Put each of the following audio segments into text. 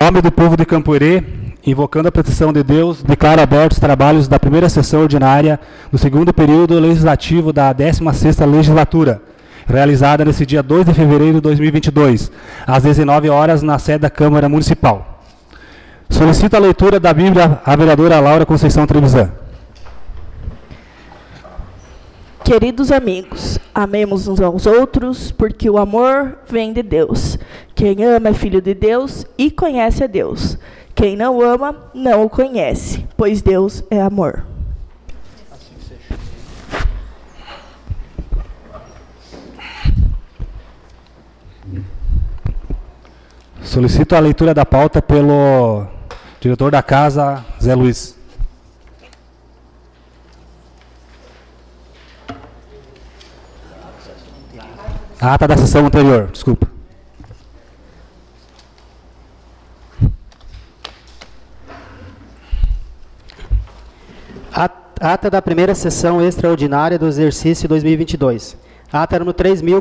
Em nome do povo de Campoerê, invocando a proteção de Deus, declaro abertos os trabalhos da primeira sessão ordinária do segundo período legislativo da 16ª legislatura, realizada nesse dia 2 de fevereiro de 2022, às 19 horas, na sede da Câmara Municipal. Solicito a leitura da Bíblia à vereadora Laura Conceição Trevisan. Queridos amigos, amemos uns aos outros, porque o amor vem de Deus. Quem ama é filho de Deus e conhece a Deus. Quem não ama, não o conhece, pois Deus é amor. Solicito a leitura da pauta pelo diretor da casa, Zé Luiz. A ata da sessão anterior, desculpa. Ata da primeira sessão extraordinária do exercício 2022. Ata número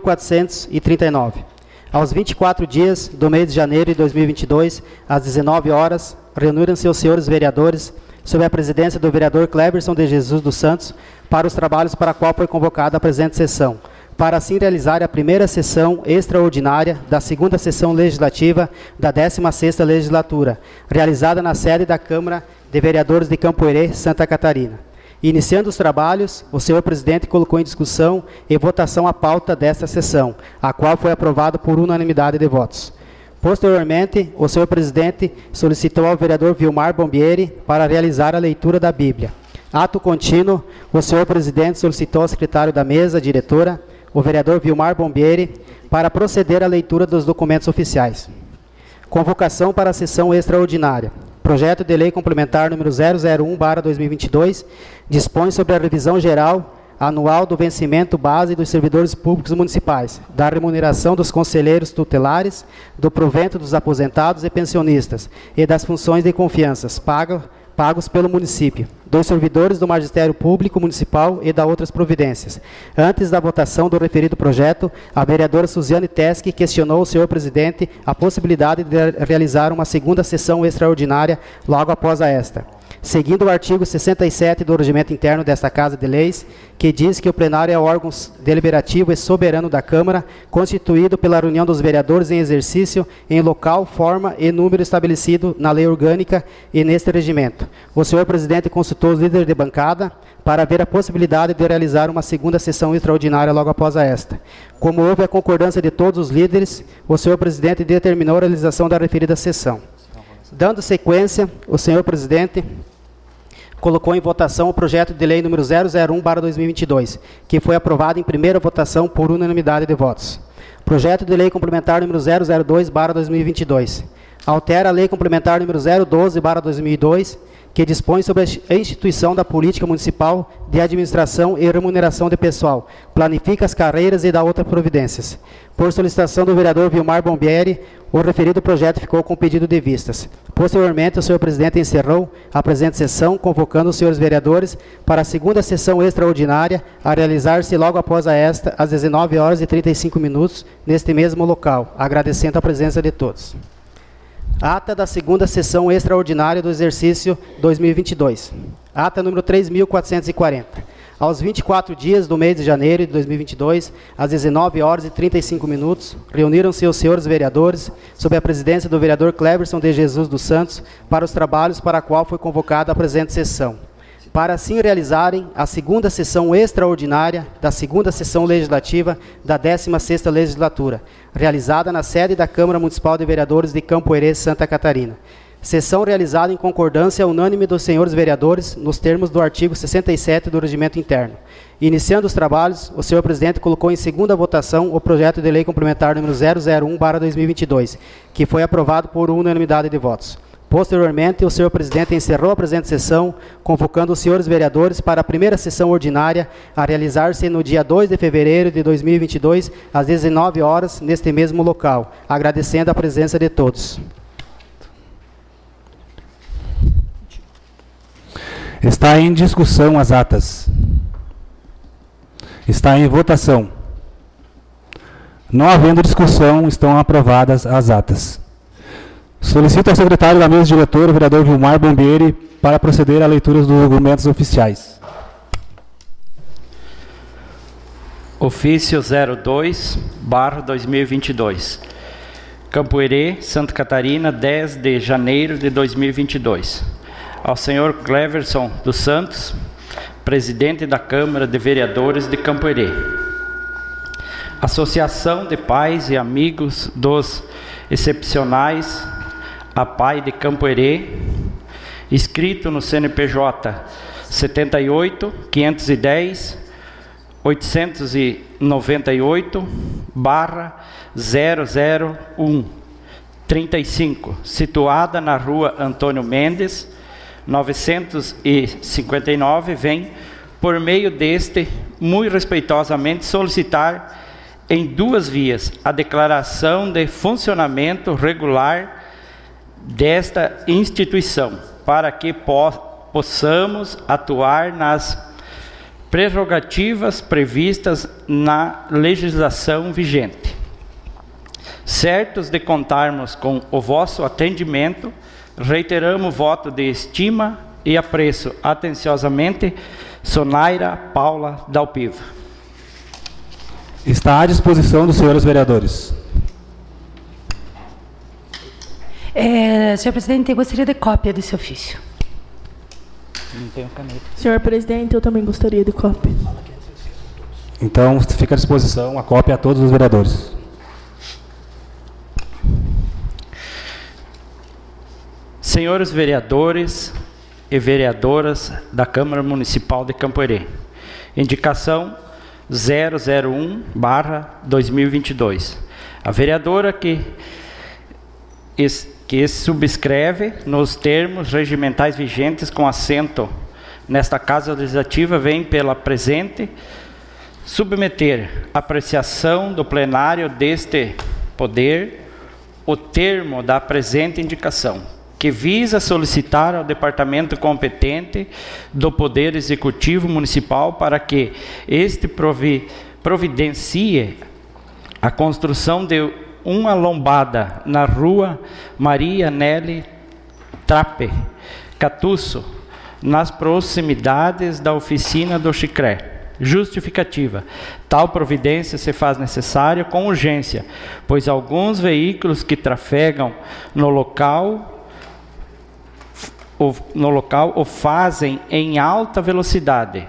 3.439. Aos 24 dias do mês de janeiro de 2022, às 19 horas, reuniram-se os senhores vereadores, sob a presidência do vereador Cleberson de Jesus dos Santos, para os trabalhos para a qual foi convocada a presente sessão, para assim realizar a primeira sessão extraordinária da segunda sessão legislativa da 16ª legislatura, realizada na sede da Câmara de Vereadores de Campoerê, Santa Catarina. Iniciando os trabalhos, o senhor presidente colocou em discussão e votação a pauta desta sessão, a qual foi aprovada por unanimidade de votos. Posteriormente, o senhor presidente solicitou ao vereador Vilmar Bombieri para realizar a leitura da Bíblia. Ato contínuo, o senhor presidente solicitou ao secretário da mesa, diretora, o vereador Vilmar Bombieri, para proceder à leitura dos documentos oficiais. Convocação para a sessão extraordinária. Projeto de lei complementar número 001/2022 dispõe sobre a revisão geral anual do vencimento base dos servidores públicos municipais, da remuneração dos conselheiros tutelares, do provento dos aposentados e pensionistas e das funções de confianças pagos pelo município, dos servidores do Magistério Público Municipal e da outras providências. Antes da votação do referido projeto, a vereadora Suziane Teske questionou o senhor presidente a possibilidade de realizar uma segunda sessão extraordinária logo após esta. Seguindo o artigo 67 do regimento interno desta Casa de Leis, que diz que o plenário é o órgão deliberativo e soberano da Câmara, constituído pela reunião dos vereadores em exercício, em local, forma e número estabelecido na lei orgânica e neste regimento. O senhor presidente consultou os líderes de bancada para ver a possibilidade de realizar uma segunda sessão extraordinária logo após esta. Como houve a concordância de todos os líderes, o senhor presidente determinou a realização da referida sessão. Dando sequência, o senhor presidente colocou em votação o projeto de lei número 001/2022, que foi aprovado em primeira votação por unanimidade de votos. Projeto de lei complementar número 002/2022. Altera a lei complementar número 012/2002, que dispõe sobre a instituição da política municipal de administração e remuneração de pessoal, planifica as carreiras e dá outras providências. Por solicitação do vereador Vilmar Bombieri, o referido projeto ficou com pedido de vistas. Posteriormente, o senhor presidente encerrou a presente sessão, convocando os senhores vereadores para a segunda sessão extraordinária, a realizar-se logo após esta, às 19h35, neste mesmo local, agradecendo a presença de todos. Ata da segunda sessão extraordinária do exercício 2022. Ata número 3.440. Aos 24 dias do mês de janeiro de 2022, às 19h35, reuniram-se os senhores vereadores, sob a presidência do vereador Cleberson de Jesus dos Santos, para os trabalhos para a qual foi convocada a presente sessão, para assim realizarem a segunda sessão extraordinária da segunda sessão legislativa da 16ª legislatura, realizada na sede da Câmara Municipal de Vereadores de Campoerê, Santa Catarina. Sessão realizada em concordância unânime dos senhores vereadores, nos termos do artigo 67 do regimento interno. Iniciando os trabalhos, o senhor presidente colocou em segunda votação o projeto de lei complementar número 001/2022, que foi aprovado por unanimidade de votos. Posteriormente, o senhor presidente encerrou a presente sessão, convocando os senhores vereadores para a primeira sessão ordinária, a realizar-se no dia 2 de fevereiro de 2022, às 19 horas, neste mesmo local, agradecendo a presença de todos. Está em discussão as atas. Está em votação. Não havendo discussão, estão aprovadas as atas. Solicito ao secretário da mesa diretora, o vereador Vilmar Bombeire, para proceder à leitura dos documentos oficiais. Ofício 02/2022. Campoerê, Santa Catarina, 10 de janeiro de 2022. Ao senhor Cleverson dos Santos, presidente da Câmara de Vereadores de Campoerê. Associação de Pais e Amigos dos Excepcionais APAI de Campoerê, escrito no CNPJ 78 510 898/001 35, situada na rua Antônio Mendes, 959, vem, por meio deste, muito respeitosamente solicitar em 2 vias a declaração de funcionamento regular desta instituição, para que possamos atuar nas prerrogativas previstas na legislação vigente. Certos de contarmos com o vosso atendimento, reiteramos o voto de estima e apreço atenciosamente, Sonaira Paula Dalpiva. Está à disposição dos senhores vereadores. Senhor presidente, eu gostaria de cópia desse ofício. Não tenho caneta. Senhor presidente, eu também gostaria de cópia. Então, fica à disposição a cópia a todos os vereadores. Senhores vereadores e vereadoras da Câmara Municipal de Campoerê, indicação 001/2022. A vereadora que subscreve nos termos regimentais vigentes com assento nesta Casa Legislativa vem pela presente submeter à apreciação do plenário deste poder o termo da presente indicação, que visa solicitar ao departamento competente do Poder Executivo Municipal para que este providencie a construção de uma lombada na rua Maria Nelly Trape Catusso, nas proximidades da oficina do Chicré. Justificativa. Tal providência se faz necessária com urgência, pois alguns veículos que trafegam no local o fazem em alta velocidade,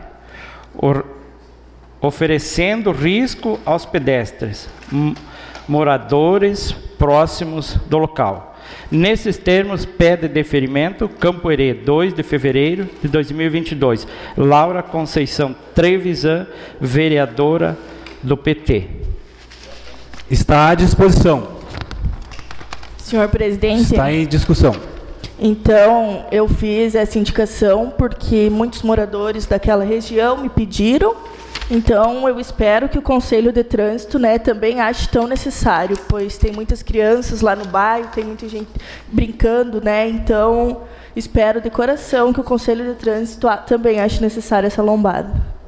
oferecendo risco aos pedestres, moradores próximos do local. Nesses termos, pede deferimento, Campoerê, 2 de fevereiro de 2022. Laura Conceição Trevisan, vereadora do PT. Está à disposição. Senhor presidente. Está em discussão. Então, eu fiz essa indicação porque muitos moradores daquela região me pediram. Então, eu espero que o Conselho de Trânsito, também ache tão necessário, pois tem muitas crianças lá no bairro, tem muita gente brincando, Então, espero de coração que o Conselho de Trânsito também ache necessária essa lombada.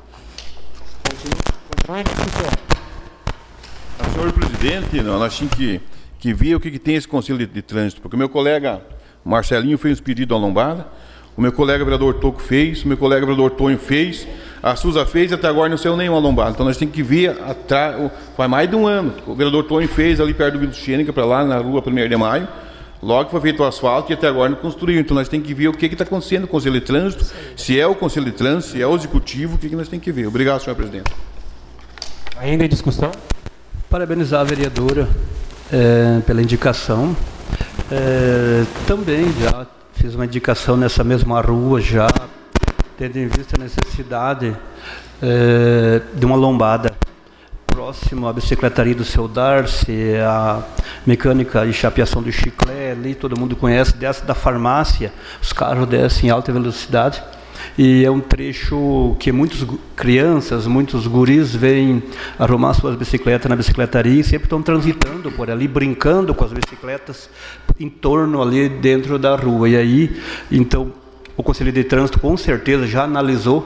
Senhor presidente, nós tínhamos que ver o que tem esse Conselho de Trânsito, porque o meu colega Marcelinho fez um pedido à lombada, o meu colega vereador Toco fez, o meu colega vereador Tonho fez, a Suza fez e até agora não saiu nenhuma lombada. Então nós temos que ver, faz mais de um ano, o vereador Tonho fez ali perto do Vila Xênica, para lá na rua 1º de Maio, logo foi feito o asfalto e até agora não construiu. Então nós temos que ver o que está acontecendo no Conselho de Trânsito, se é o Conselho de Trânsito, se é o Executivo, o que nós temos que ver. Obrigado, senhor presidente. Ainda em discussão? Parabenizar a vereadora pela indicação. Também já fiz uma indicação nessa mesma rua, já tendo em vista a necessidade de uma lombada próximo à bicicletaria do seu Darcy, a mecânica e chapeação do Chiclé, ali todo mundo conhece, desce da farmácia, os carros descem em alta velocidade. E é um trecho que muitas crianças, muitos guris vêm arrumar suas bicicletas na bicicletaria e sempre estão transitando por ali, brincando com as bicicletas em torno ali dentro da rua. E aí, então, o Conselho de Trânsito com certeza já analisou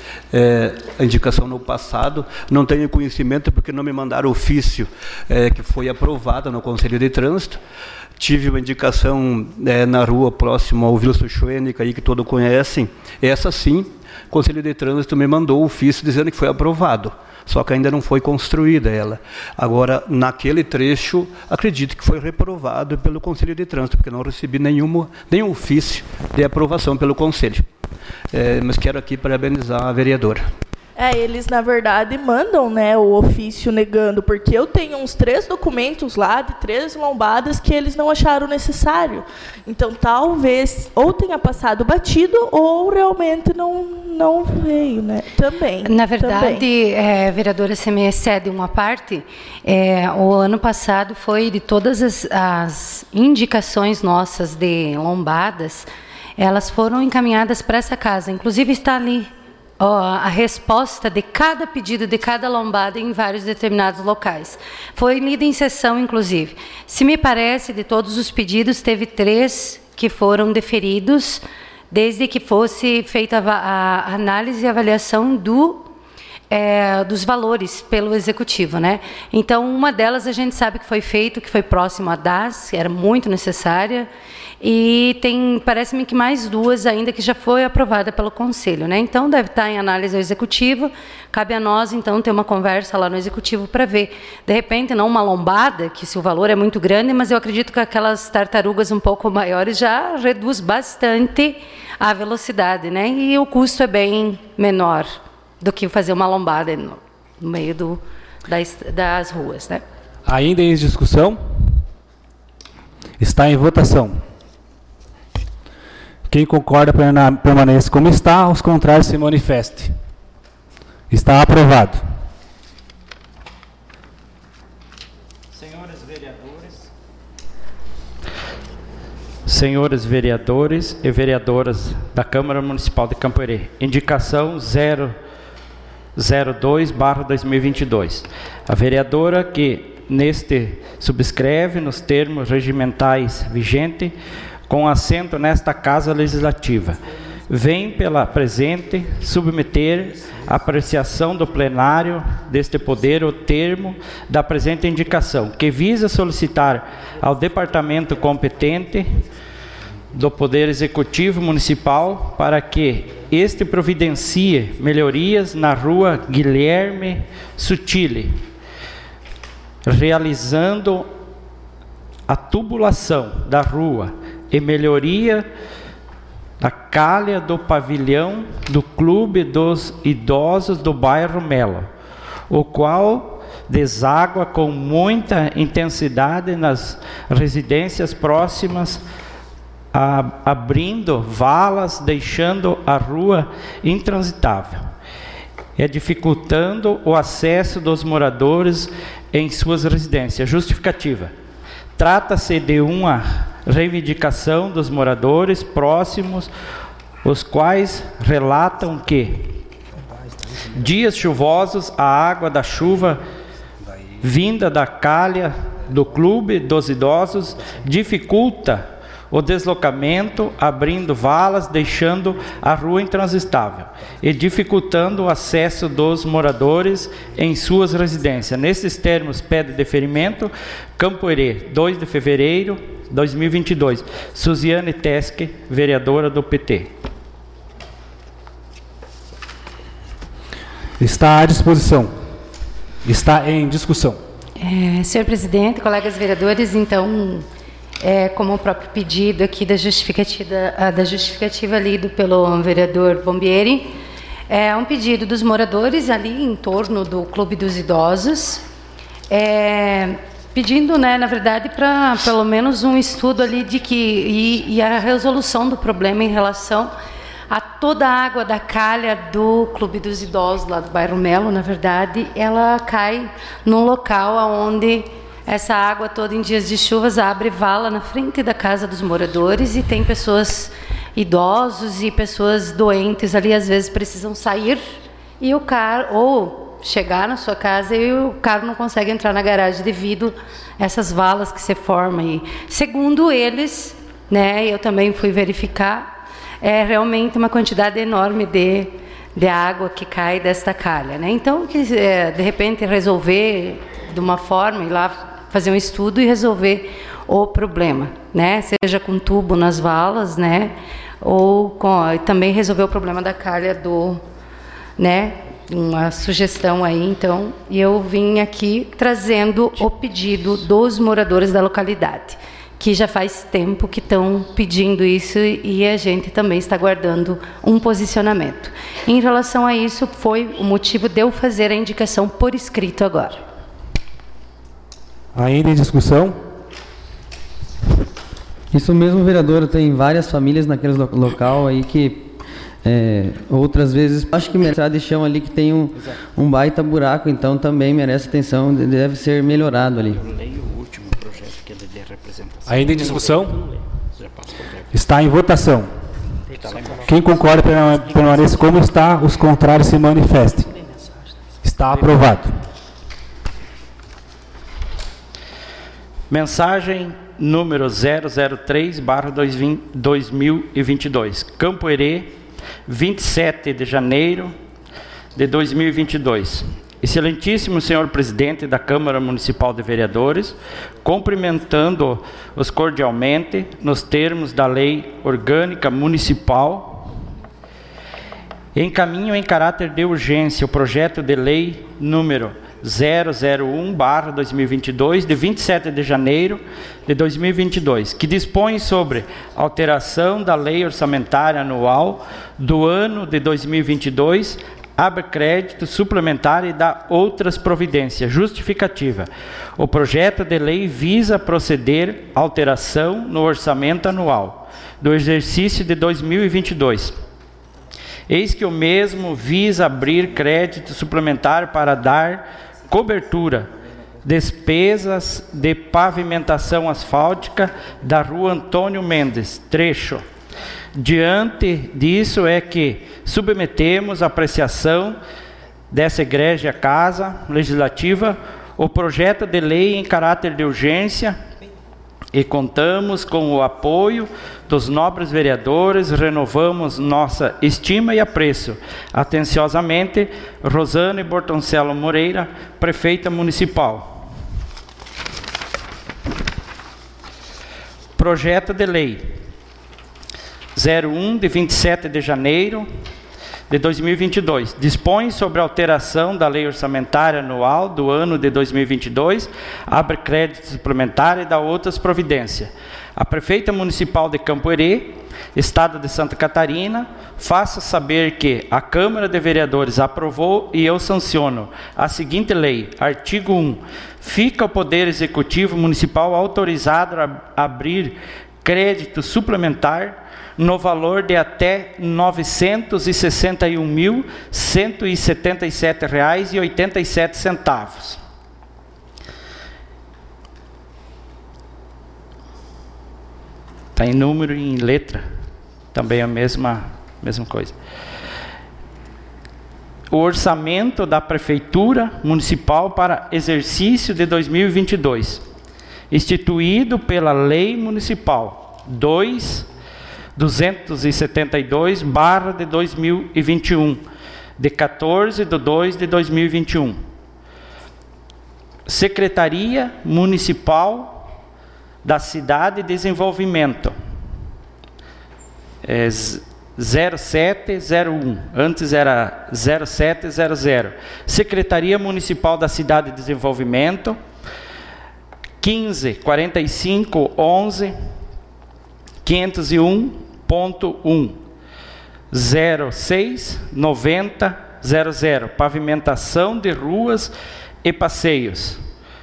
a indicação no passado. Não tenho conhecimento porque não me mandaram ofício que foi aprovado no Conselho de Trânsito. Tive uma indicação na rua próxima ao Wilson Schwenig, aí que todos conhecem. Essa sim, o Conselho de Trânsito me mandou o ofício dizendo que foi aprovado. Só que ainda não foi construída ela. Agora, naquele trecho, acredito que foi reprovado pelo Conselho de Trânsito, porque não recebi nenhum ofício de aprovação pelo Conselho. Mas quero aqui parabenizar a vereadora. Eles, na verdade, mandam, né, o ofício negando, porque eu tenho uns 3 documentos lá, de 3 lombadas, que eles não acharam necessário. Então, talvez, ou tenha passado batido, ou realmente não veio, né? Também. Na verdade, vereadora, você me excede uma parte. O ano passado foi de todas as indicações nossas de lombadas, elas foram encaminhadas para essa casa. Inclusive, está ali a resposta de cada pedido, de cada lombada em vários determinados locais. Foi lida em sessão, inclusive. Se me parece, de todos os pedidos, teve 3 que foram deferidos, desde que fosse feita a análise e avaliação dos valores pelo Executivo, né? Então, uma delas a gente sabe que foi feito, que foi próximo à DAS, que era muito necessária, e tem, parece-me que mais 2 ainda que já foi aprovada pelo Conselho, né? Então, deve estar em análise ao Executivo, cabe a nós, então, ter uma conversa lá no Executivo para ver. De repente, não uma lombada, que se o valor é muito grande, mas eu acredito que aquelas tartarugas um pouco maiores já reduz bastante a velocidade, né? E o custo é bem menor do que fazer uma lombada no meio das ruas, né? Ainda em discussão? Está em votação. Quem concorda permanece como está, os contrários se manifestem. Está aprovado. Senhores vereadores e vereadoras da Câmara Municipal de Campo Herê, indicação 002/2022. A vereadora que neste subscreve nos termos regimentais vigentes, com assento nesta Casa Legislativa, vem pela presente submeter à apreciação do plenário deste poder o termo da presente indicação, que visa solicitar ao departamento competente do Poder Executivo Municipal para que este providencie melhorias na rua Guilherme Sutile, realizando a tubulação da rua e melhoria da calha do pavilhão do Clube dos Idosos do bairro Melo, o qual deságua com muita intensidade nas residências próximas, abrindo valas, deixando a rua intransitável e dificultando o acesso dos moradores em suas residências. Justificativa: trata-se de uma reivindicação dos moradores próximos, os quais relatam que dias chuvosos, a água da chuva vinda da calha do Clube dos Idosos dificulta o deslocamento, abrindo valas, deixando a rua intransitável e dificultando o acesso dos moradores em suas residências. Nesses termos, pede deferimento. Campo Herê, 2 de fevereiro de 2022. Suziane Tesque, vereadora do PT. Está à disposição. Está em discussão. Senhor presidente, colegas vereadores, então, como o próprio pedido aqui da justificativa lido pelo vereador Bombieri, é um pedido dos moradores ali em torno do Clube dos Idosos, pedindo, né, na verdade, para pelo menos um estudo ali de e a resolução do problema em relação a toda a água da calha do Clube dos Idosos, lá do bairro Melo, na verdade, ela cai num local onde essa água toda em dias de chuvas abre vala na frente da casa dos moradores e tem pessoas idosos e pessoas doentes ali, às vezes precisam sair e o carro, ou chegar na sua casa e o carro não consegue entrar na garagem devido a essas valas que se formam. E, segundo eles, né, eu também fui verificar, é realmente uma quantidade enorme de água que cai desta calha, né? Então, de repente resolver de uma forma, ir lá fazer um estudo e resolver o problema, né? Seja com tubo nas valas, né? Ou também resolver o problema da calha né? Uma sugestão aí, então, e eu vim aqui trazendo o pedido dos moradores da localidade, que já faz tempo que estão pedindo isso e a gente também está aguardando um posicionamento. Em relação a isso, foi o motivo de eu fazer a indicação por escrito agora. Ainda em discussão? Isso mesmo, vereadora, tem várias famílias naquele local aí que outras vezes, acho que estrada de chão ali que tem um baita buraco, então também merece atenção, deve ser melhorado ali. Ainda em discussão? Está em votação. Quem concorda permaneça como está, os contrários se manifestem. Está aprovado. Mensagem número 003/2022. Campo Herê, 27 de janeiro de 2022. Excelentíssimo senhor presidente da Câmara Municipal de Vereadores, cumprimentando-os cordialmente nos termos da Lei Orgânica Municipal, encaminho em caráter de urgência o projeto de lei número 001/2022, de 27 de janeiro de 2022, que dispõe sobre alteração da Lei Orçamentária Anual do ano de 2022, abre crédito suplementar e dá outras providências. Justificativa. O projeto de lei visa proceder à alteração no orçamento anual do exercício de 2022. Eis que o mesmo visa abrir crédito suplementar para dar cobertura, despesas de pavimentação asfáltica da rua Antônio Mendes, trecho. Diante disso é que submetemos à apreciação dessa egrégia Casa Legislativa o projeto de lei em caráter de urgência e contamos com o apoio dos nobres vereadores, renovamos nossa estima e apreço. Atenciosamente, Rosane Bortoncello Moreira, Prefeita Municipal. Projeto de Lei 01 de 27 de janeiro de 2022. Dispõe sobre a alteração da Lei Orçamentária Anual do ano de 2022, abre crédito suplementar e dá outras providências. A Prefeita Municipal de Campo Herê, Estado de Santa Catarina, faça saber que a Câmara de Vereadores aprovou e eu sanciono a seguinte lei. Artigo 1. Fica o Poder Executivo Municipal autorizado a abrir crédito suplementar no valor de até R$ 961.177,87. Está em número e em letra, também a mesma coisa. O orçamento da Prefeitura Municipal para exercício de 2022, instituído pela Lei Municipal 272/2021, de 14/2/2021. Secretaria Municipal da Cidade e Desenvolvimento, 0701, antes era 0700. Secretaria Municipal da Cidade e Desenvolvimento, 15.45.11 501.1 06.90.00, pavimentação de ruas e passeios,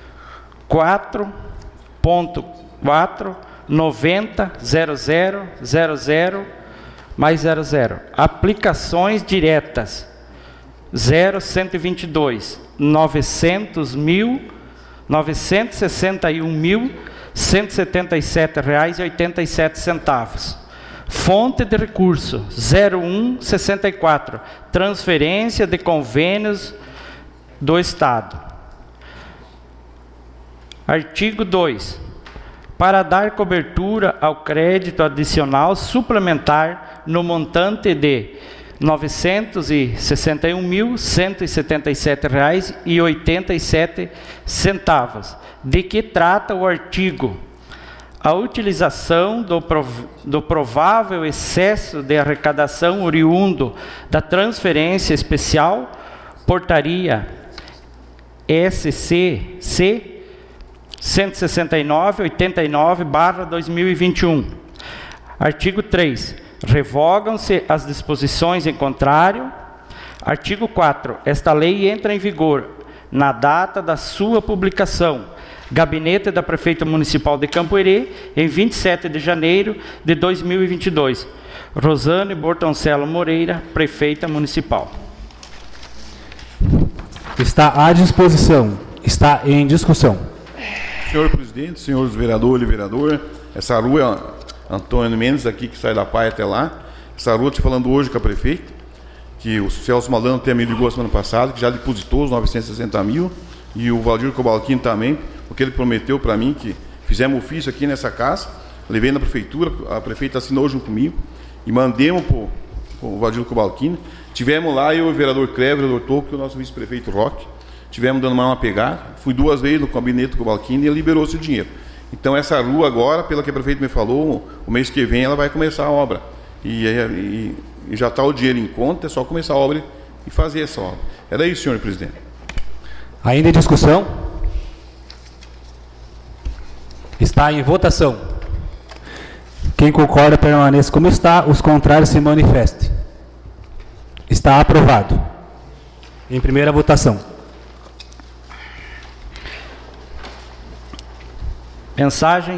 4.4.90.00 mais 00. Aplicações diretas, 0.122, 961.177,87. Fonte de recurso 0164, transferência de convênios do Estado. Artigo 2. Para dar cobertura ao crédito adicional suplementar no montante de 961.177,87. De que trata o artigo? A utilização do provável excesso de arrecadação oriundo da transferência especial, portaria SCC 169/89/2021. Artigo 3. Revogam-se as disposições em contrário. Artigo 4. Esta lei entra em vigor na data da sua publicação. Gabinete da Prefeita Municipal de Campo Herê, em 27 de janeiro de 2022. Rosane Bortoncelo Moreira, Prefeita Municipal. Está à disposição. Está em discussão. Senhor presidente, senhores vereadores e vereadora, essa rua Antônio Mendes, aqui que sai da Pai até lá, essa rua, estou falando hoje com a prefeita, que o Celso Malandro até me ligou semana passada, que já depositou os 960 mil, e o Valdir Cobalcini também, porque ele prometeu para mim que fizemos ofício aqui nessa casa, levei na prefeitura, a prefeita assinou junto comigo, e mandemos para o Valdir Cobalcini. Tivemos lá, eu e o vereador Cleber, o vereador Toco, e o nosso vice-prefeito Roque, tivemos dando mais uma pegada, fui 2 vezes no gabinete do Cobalcini e ele liberou esse dinheiro. Então essa rua agora, pelo que a prefeita me falou, o mês que vem ela vai começar a obra. E já está o dinheiro em conta, é só começar a obra e fazer essa obra. Era isso, senhor presidente. Ainda em discussão? Está em votação. Quem concorda permaneça como está, os contrários se manifestem. Está aprovado. Em primeira votação. Mensagem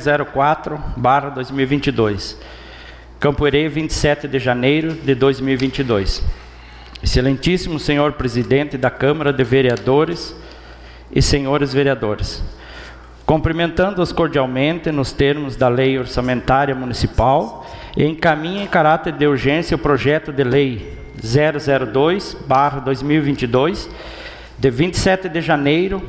004/2022. Campo Herê, 27 de janeiro de 2022. Excelentíssimo senhor presidente da Câmara de Vereadores e senhores vereadores, cumprimentando-os cordialmente nos termos da Lei Orçamentária Municipal, e encaminha em caráter de urgência o projeto de lei 002/2022, de 27 de janeiro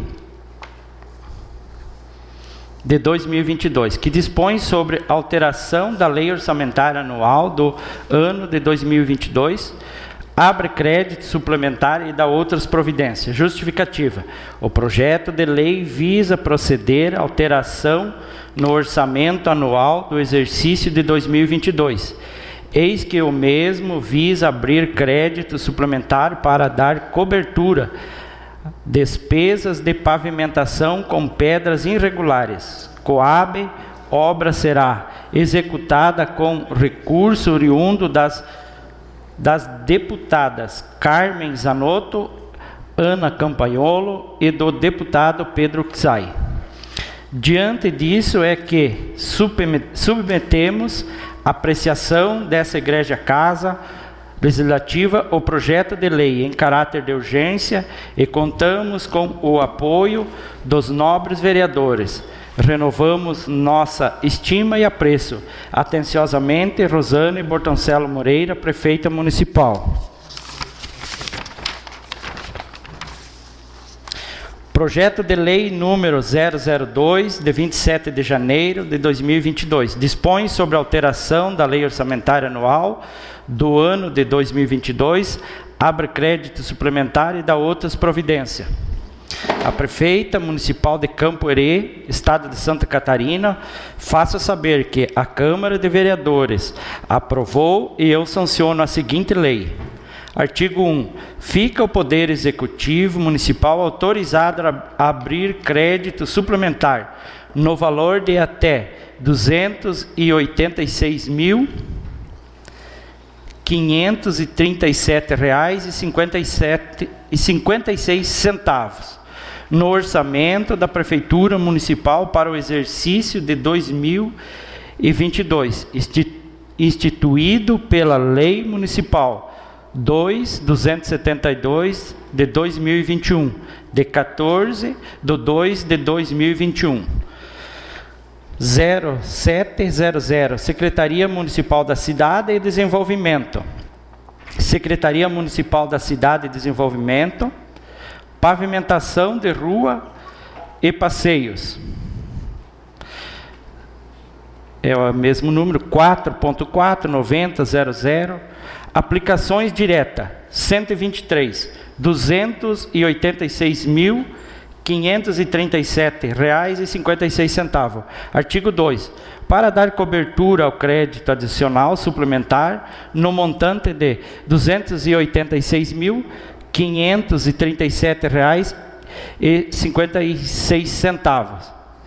de 2022, que dispõe sobre alteração da Lei Orçamentária Anual do ano de 2022, abre crédito suplementar e dá outras providências. Justificativa. O projeto de lei visa proceder à alteração no orçamento anual do exercício de 2022. Eis que o mesmo visa abrir crédito suplementar para dar cobertura despesas de pavimentação com pedras irregulares. Coabe, obra será executada com recurso oriundo das deputadas Carmen Zanotto, Ana Campagnolo e do deputado Pedro Xai. Diante disso é que submetemos à apreciação dessa Igreja Casa Legislativa o projeto de lei em caráter de urgência e contamos com o apoio dos nobres vereadores. Renovamos nossa estima e apreço. Atenciosamente, Rosane Bortoncelo Moreira, Prefeita Municipal. Projeto de lei número 002, de 27 de janeiro de 2022. Dispõe sobre a alteração da Lei Orçamentária Anual do ano de 2022, abre crédito suplementar e dá outras providências. A Prefeita Municipal de Campo Herê, Estado de Santa Catarina, faça saber que a Câmara de Vereadores aprovou e eu sanciono a seguinte lei. Artigo 1. Fica o Poder Executivo Municipal autorizado a abrir crédito suplementar no valor de até R$ 286.537,56 no orçamento da Prefeitura Municipal para o exercício de 2022, instituído pela Lei Municipal 2.272 de 2021, de 14/2 de 2021. 0700, Secretaria Municipal da Cidade e Desenvolvimento. Secretaria Municipal da Cidade e Desenvolvimento, pavimentação de rua e passeios. é o mesmo número, 4.4.90.00, aplicações diretas, 123, R$ 286.537,56. Artigo 2. Para dar cobertura ao crédito adicional suplementar no montante de R$ 286.537,56.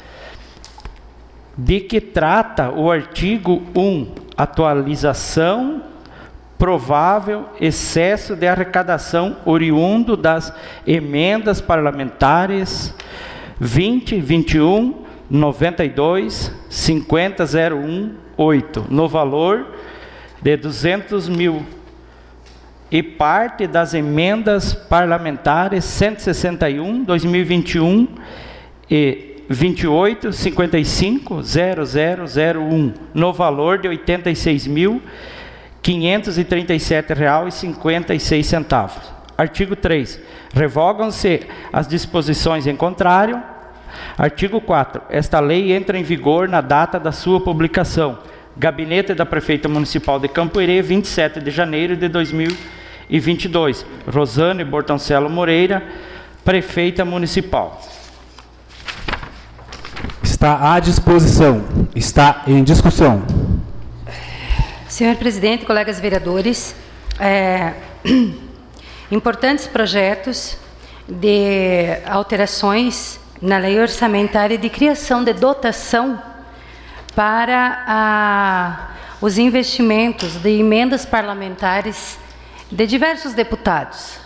De que trata o artigo 1? Atualização provável excesso de arrecadação oriundo das emendas parlamentares 20, 21, 92, 50.018, no valor de 200 mil, e parte das emendas parlamentares 161, 2021 e 28, 55.0001, no valor de R$ 86.537,56. Artigo 3. Revogam-se as disposições em contrário. Artigo 4. Esta lei entra em vigor na data da sua publicação. Gabinete da Prefeita Municipal de Campo Herê, 27 de janeiro de 2022. Rosane Bortoncelo Moreira, Prefeita Municipal. Está à disposição. Está em discussão. Senhor presidente, colegas vereadores, importantes projetos de alterações na lei orçamentária de criação de dotação para os investimentos de emendas parlamentares de diversos deputados.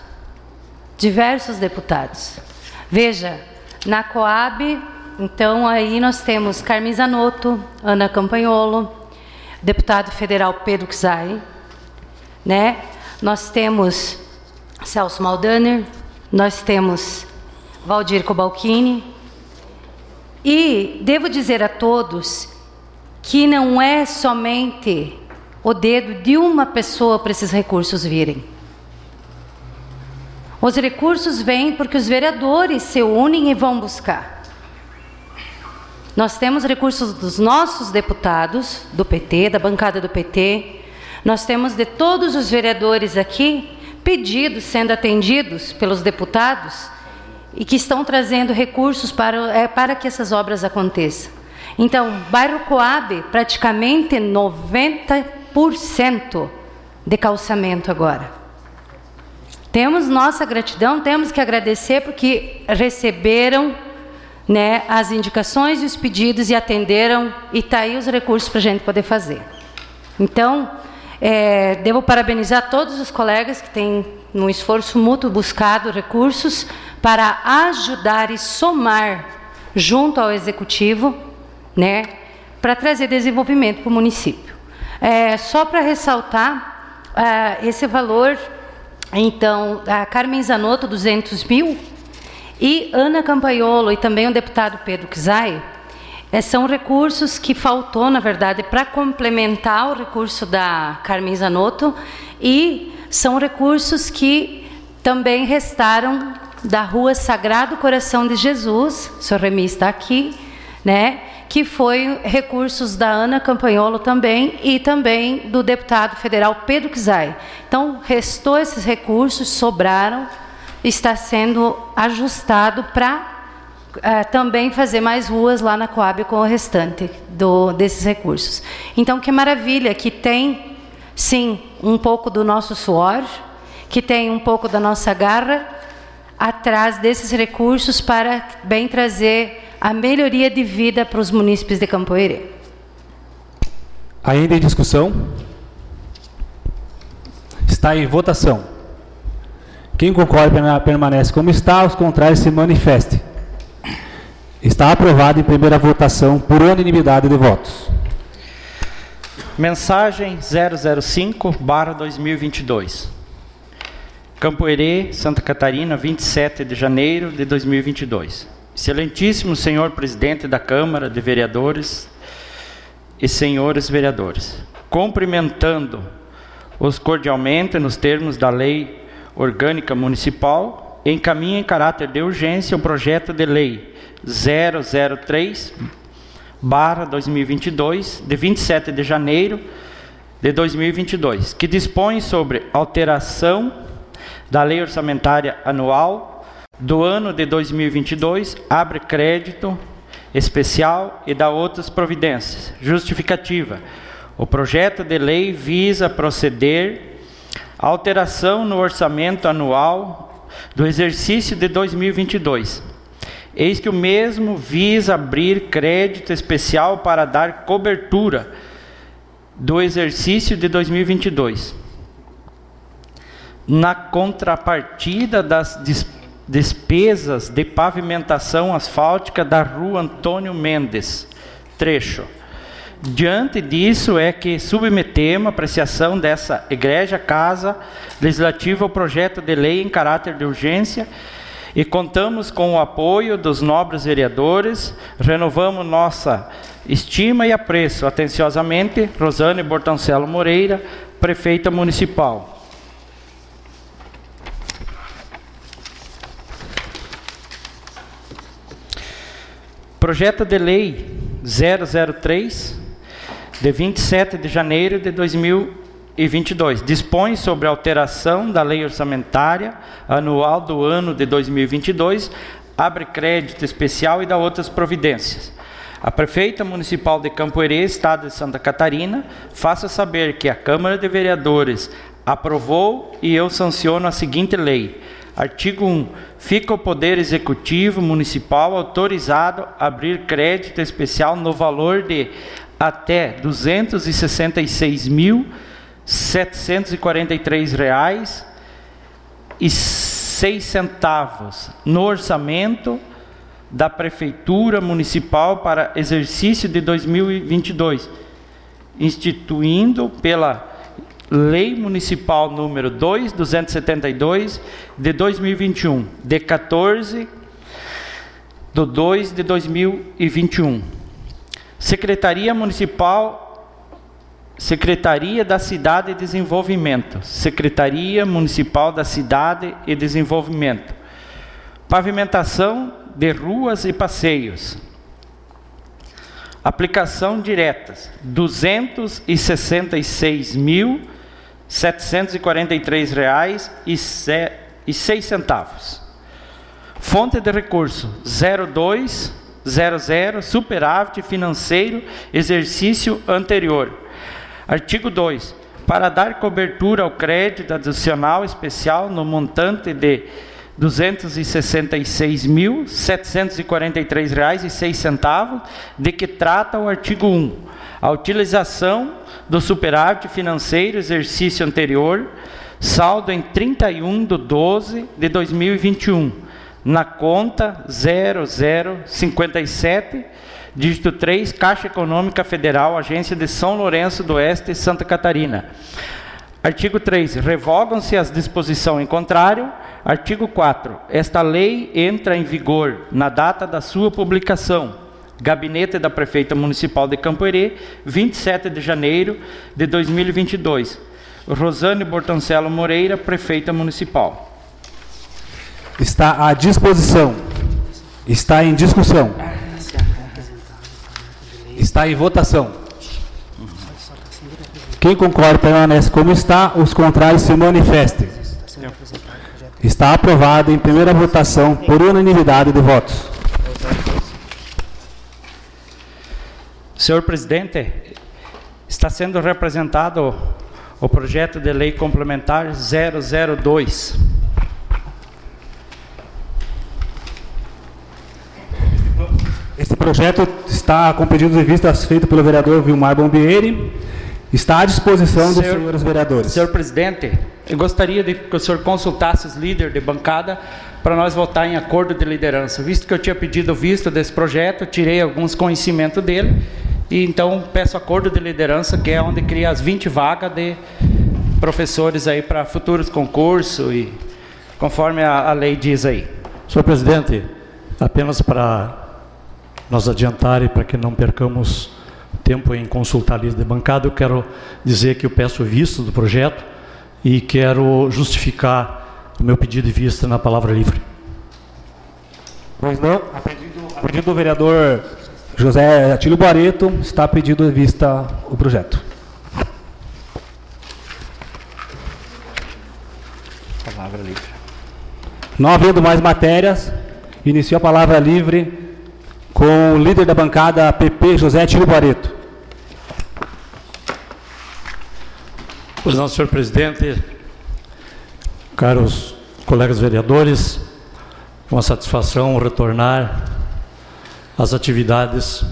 Veja, na Coab, então aí nós temos Carmen Zanotto, Ana Campagnolo, deputado federal Pedro Czai, né? Nós temos Celso Maldaner, nós temos Valdir Cobalcini, e devo dizer a todos que não é somente o dedo de uma pessoa para esses recursos virem. Os recursos vêm porque os vereadores se unem e vão buscar. Nós temos recursos dos nossos deputados, do PT, da bancada do PT. Nós temos de todos os vereadores aqui, pedidos sendo atendidos pelos deputados e que estão trazendo recursos para que essas obras aconteçam. Então, bairro Coab, praticamente 90% de calçamento agora. Temos nossa gratidão, temos que agradecer porque receberam, né, as indicações e os pedidos e atenderam, e está aí os recursos para a gente poder fazer. Então, devo parabenizar todos os colegas que têm, num esforço mútuo, buscado recursos para ajudar e somar junto ao Executivo, né, para trazer desenvolvimento para o município. Só para ressaltar esse valor, então, a Carmen Zanotto, 200 mil, e Ana Campagnolo e também o deputado Pedro Czai, são recursos que faltou, na verdade, para complementar o recurso da Carmen Zanotto, e são recursos que também restaram da Rua Sagrado Coração de Jesus, o senhor Remy está aqui, né, que foi recursos da Ana Campagnolo também e também do deputado federal Pedro Czai. Então, restou esses recursos, sobraram, está sendo ajustado para também fazer mais ruas lá na Coab com o restante desses recursos. Então, que maravilha, que tem, sim, um pouco do nosso suor, que tem um pouco da nossa garra atrás desses recursos para bem trazer a melhoria de vida para os munícipes de Campo Herê. Ainda em discussão? Está em votação. Quem concorda permanece como está, os contrários se manifestem. Está aprovado em primeira votação por unanimidade de votos. Mensagem 005/2022. Campo Herê, Santa Catarina, 27 de janeiro de 2022. Excelentíssimo senhor presidente da Câmara de Vereadores e senhores vereadores, cumprimentando os cordialmente nos termos da Lei Orgânica Municipal, encaminha em caráter de urgência o projeto de lei 2022, de 27 de janeiro de 2022, que dispõe sobre alteração da Lei Orçamentária Anual do ano de 2022, abre crédito especial e dá outras providências. Justificativa. O projeto de lei visa proceder à alteração no orçamento anual do exercício de 2022. Eis que o mesmo visa abrir crédito especial para dar cobertura do exercício de 2022. Na contrapartida das despesas de pavimentação asfáltica da Rua Antônio Mendes, trecho. Diante disso é que submetemos a apreciação dessa Igreja Casa Legislativa ao projeto de lei em caráter de urgência e contamos com o apoio dos nobres vereadores. Renovamos nossa estima e apreço. Atenciosamente, Rosane Bortoncelo Moreira, Prefeita Municipal. Projeto de Lei 003, de 27 de janeiro de 2022, dispõe sobre a alteração da Lei Orçamentária Anual do ano de 2022, abre crédito especial e dá outras providências. A Prefeita Municipal de Campo Herê, Estado de Santa Catarina, faça saber que a Câmara de Vereadores aprovou e eu sanciono a seguinte lei. Artigo 1. Fica o Poder Executivo Municipal autorizado a abrir crédito especial no valor de até R$ 266.743,06 no orçamento da Prefeitura Municipal para exercício de 2022, instituindo pela Lei Municipal número 2.272 de 2021, de 14/2/2021. Secretaria da Cidade e Desenvolvimento. Secretaria Municipal da Cidade e Desenvolvimento. Pavimentação de ruas e passeios. Aplicação diretas, R$ 266.743,06. Fonte de recurso 0200, superávit financeiro, exercício anterior. Artigo 2. Para dar cobertura ao crédito adicional especial no montante de R$ 266.743,06, de que trata o artigo 1. A utilização do superávit financeiro exercício anterior, saldo em 31/12/2021, na conta 0057, dígito 3, Caixa Econômica Federal, Agência de São Lourenço do Oeste, Santa Catarina. Artigo 3. Revogam-se as disposições em contrário. Artigo 4. Esta lei entra em vigor na data da sua publicação. Gabinete da Prefeita Municipal de Campo Herê, 27 de janeiro de 2022. Rosane Bortoncelo Moreira, Prefeita Municipal. Está à disposição. Está em discussão. Está em votação. Quem concorda permanece como está, os contrários se manifestem. Está aprovado em primeira votação por unanimidade de votos. Senhor presidente, está sendo representado o projeto de lei complementar 002. Este projeto está com pedido de vistas feito pelo vereador Vilmar Bombieri. Está à disposição dos senhores vereadores. Senhor presidente, eu gostaria de que o senhor consultasse os líderes de bancada para nós votar em acordo de liderança. Visto que eu tinha pedido visto desse projeto, tirei alguns conhecimentos dele, e então peço acordo de liderança, que é onde cria as 20 vagas de professores aí para futuros concursos, e conforme a lei diz aí. Senhor presidente, apenas para nós adiantar e para que não percamos tempo em consultar a lista de bancada, eu quero dizer que eu peço visto do projeto e quero justificar o meu pedido de vista na palavra livre. Pois não, a pedido do vereador José Atílio Barreto, está pedido de vista o projeto. Palavra livre. Não havendo mais matérias, inicio a palavra livre com o líder da bancada PP, José Atílio Barreto. Pois não, senhor presidente, caros colegas vereadores, uma satisfação retornar às atividades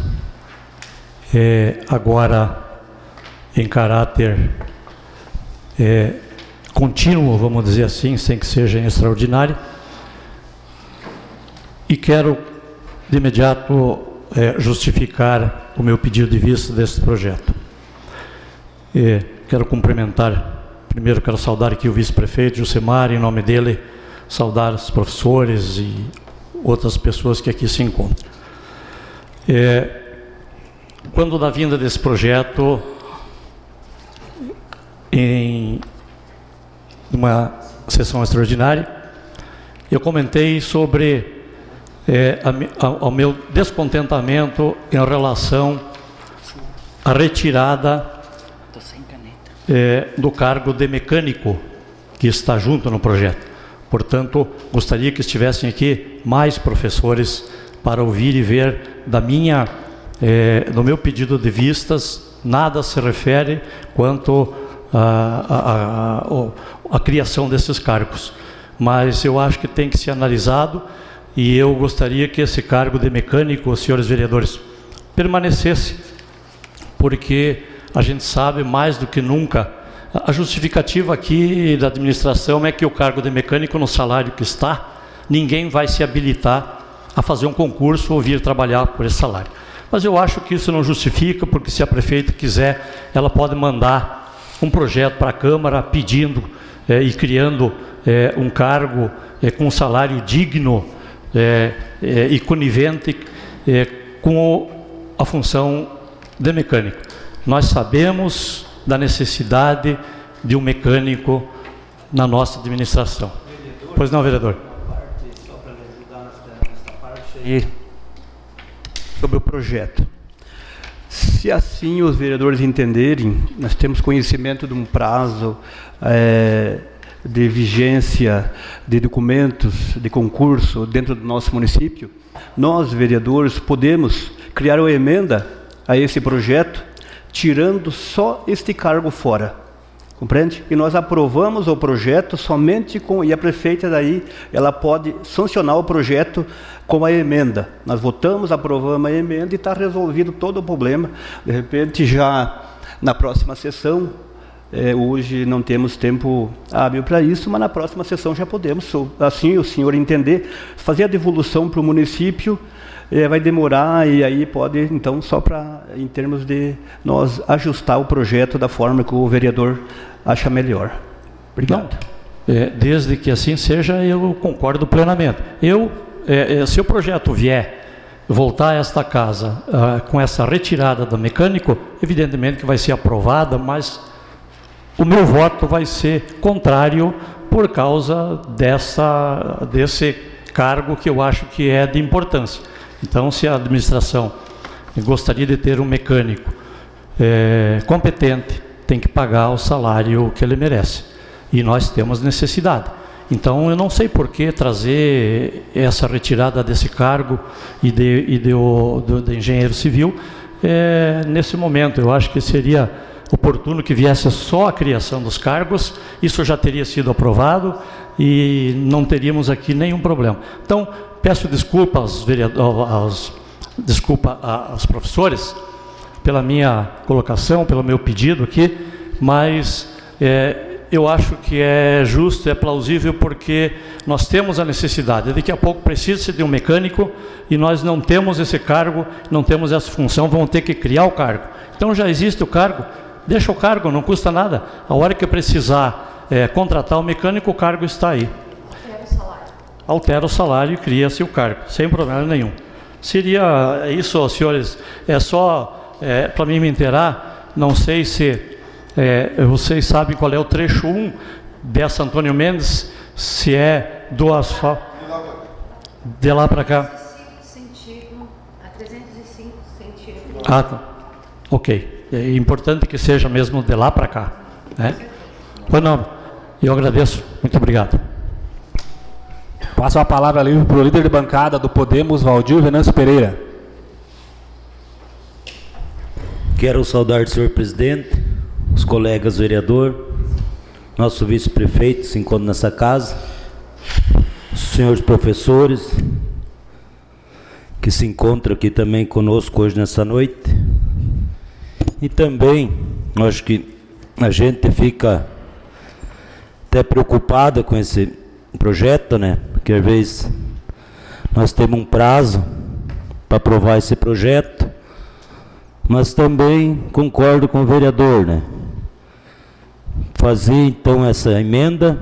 agora em caráter contínuo, vamos dizer assim, sem que seja extraordinário. E quero, de imediato, justificar o meu pedido de vista deste projeto. Quero cumprimentar, primeiro quero saudar aqui o vice-prefeito Jucimar, em nome dele, saudar os professores e outras pessoas que aqui se encontram. Quando da vinda desse projeto, em uma sessão extraordinária, eu comentei sobre ao meu descontentamento em relação à retirada do cargo de mecânico que está junto no projeto. Portanto, gostaria que estivessem aqui mais professores para ouvir e ver do meu pedido de vistas, nada se refere quanto à criação desses cargos. Mas eu acho que tem que ser analisado e eu gostaria que esse cargo de mecânico, senhores vereadores, permanecesse, porque a gente sabe mais do que nunca, a justificativa aqui da administração é que o cargo de mecânico, no salário que está, ninguém vai se habilitar a fazer um concurso ou vir trabalhar por esse salário. Mas eu acho que isso não justifica, porque se a prefeita quiser, ela pode mandar um projeto para a Câmara pedindo e criando um cargo com um salário digno e conivente com a função de mecânico. Nós sabemos da necessidade de um mecânico na nossa administração. Vereador, pois não, vereador? Só para me ajudar nesta parte aí, sobre o projeto. Se assim os vereadores entenderem, nós temos conhecimento de um prazo de vigência de documentos de concurso dentro do nosso município, nós, vereadores, podemos criar uma emenda a esse projeto, tirando só este cargo fora, compreende? E nós aprovamos o projeto somente e a prefeita daí, ela pode sancionar o projeto com a emenda. Nós votamos, aprovamos a emenda e está resolvido todo o problema. De repente, já na próxima sessão, hoje não temos tempo hábil para isso, mas na próxima sessão já podemos, assim o senhor entender, fazer a devolução para o município. Vai demorar e aí pode, então, só para, em termos de nós ajustar o projeto da forma que o vereador acha melhor. Obrigado. Desde que assim seja, eu concordo plenamente. Se o projeto vier voltar a esta casa com essa retirada do mecânico, evidentemente que vai ser aprovada, mas o meu voto vai ser contrário por causa desse cargo que eu acho que é de importância. Então, se a administração gostaria de ter um mecânico competente, tem que pagar o salário que ele merece. E nós temos necessidade. Então, eu não sei por que trazer essa retirada desse cargo e do engenheiro civil nesse momento. Eu acho que seria oportuno que viesse só a criação dos cargos, isso já teria sido aprovado e não teríamos aqui nenhum problema. Então, peço desculpa aos professores pela minha colocação, pelo meu pedido aqui, mas eu acho que é justo, é plausível, porque nós temos a necessidade. Daqui a pouco precisa-se de um mecânico e nós não temos esse cargo, não temos essa função, vamos ter que criar o cargo. Então já existe o cargo, deixa o cargo, não custa nada. A hora que precisar contratar o mecânico, o cargo está aí. Altera o salário e cria-se o cargo, sem problema nenhum. Seria isso, senhores, só para mim me inteirar, não sei se vocês sabem qual é o trecho 1 dessa Antônio Mendes, se é do asfalto, de lá para cá. Sentido, a 305, Ok. É importante que seja mesmo de lá para cá, né? Pois não, eu agradeço. Muito obrigado. Passo a palavra livre para o líder de bancada do Podemos, Valdir Venâncio Pereira. Quero saudar o senhor presidente, os colegas vereadores, nosso vice-prefeito se encontra nessa casa, os senhores professores que se encontram aqui também conosco hoje nessa noite. E também, acho que a gente fica até preocupado com esse projeto, né? Porque às vezes nós temos um prazo para aprovar esse projeto, mas também concordo com o vereador, né? Fazer então essa emenda,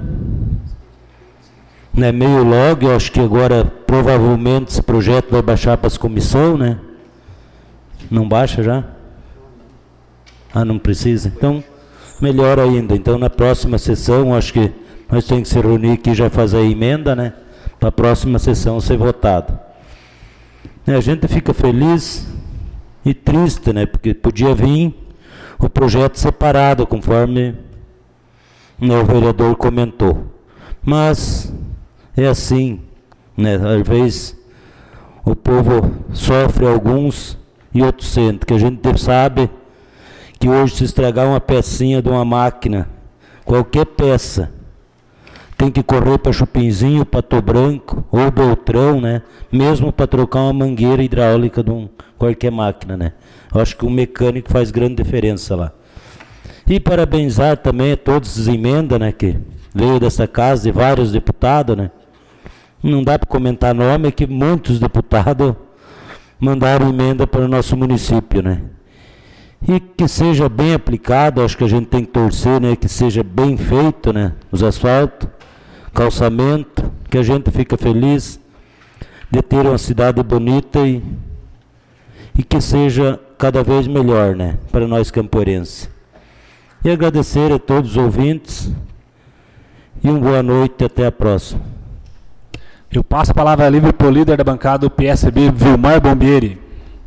né? Meio logo, eu acho que agora provavelmente esse projeto vai baixar para as comissões, né? Não baixa já? Não precisa? Então, melhor ainda. Então, na próxima sessão, acho que nós temos que se reunir aqui e já fazer a emenda, né? Para a próxima sessão ser votado. A gente fica feliz e triste, né? Porque podia vir o projeto separado, conforme o vereador comentou. Mas é assim, né? Às vezes o povo sofre alguns e outros sentem. Que a gente sabe que hoje, se estragar uma pecinha de uma máquina, qualquer peça, tem que correr para Chupinzinho, Pato Branco ou Beltrão, né? Mesmo para trocar uma mangueira hidráulica de qualquer máquina, né? Eu acho que o mecânico faz grande diferença lá. E parabenizar também a todos as emendas, né? Que veio dessa casa de vários deputados, né? Não dá para comentar nome, é que muitos deputados mandaram emenda para o nosso município, né? E que seja bem aplicado, acho que a gente tem que torcer, né? Que seja bem feito, né? Os asfaltos, calçamento, que a gente fica feliz de ter uma cidade bonita e que seja cada vez melhor, né? Para nós camporenses. E agradecer a todos os ouvintes e uma boa noite e até a próxima. Eu passo a palavra livre para o líder da bancada do PSB, Vilmar Bombieri.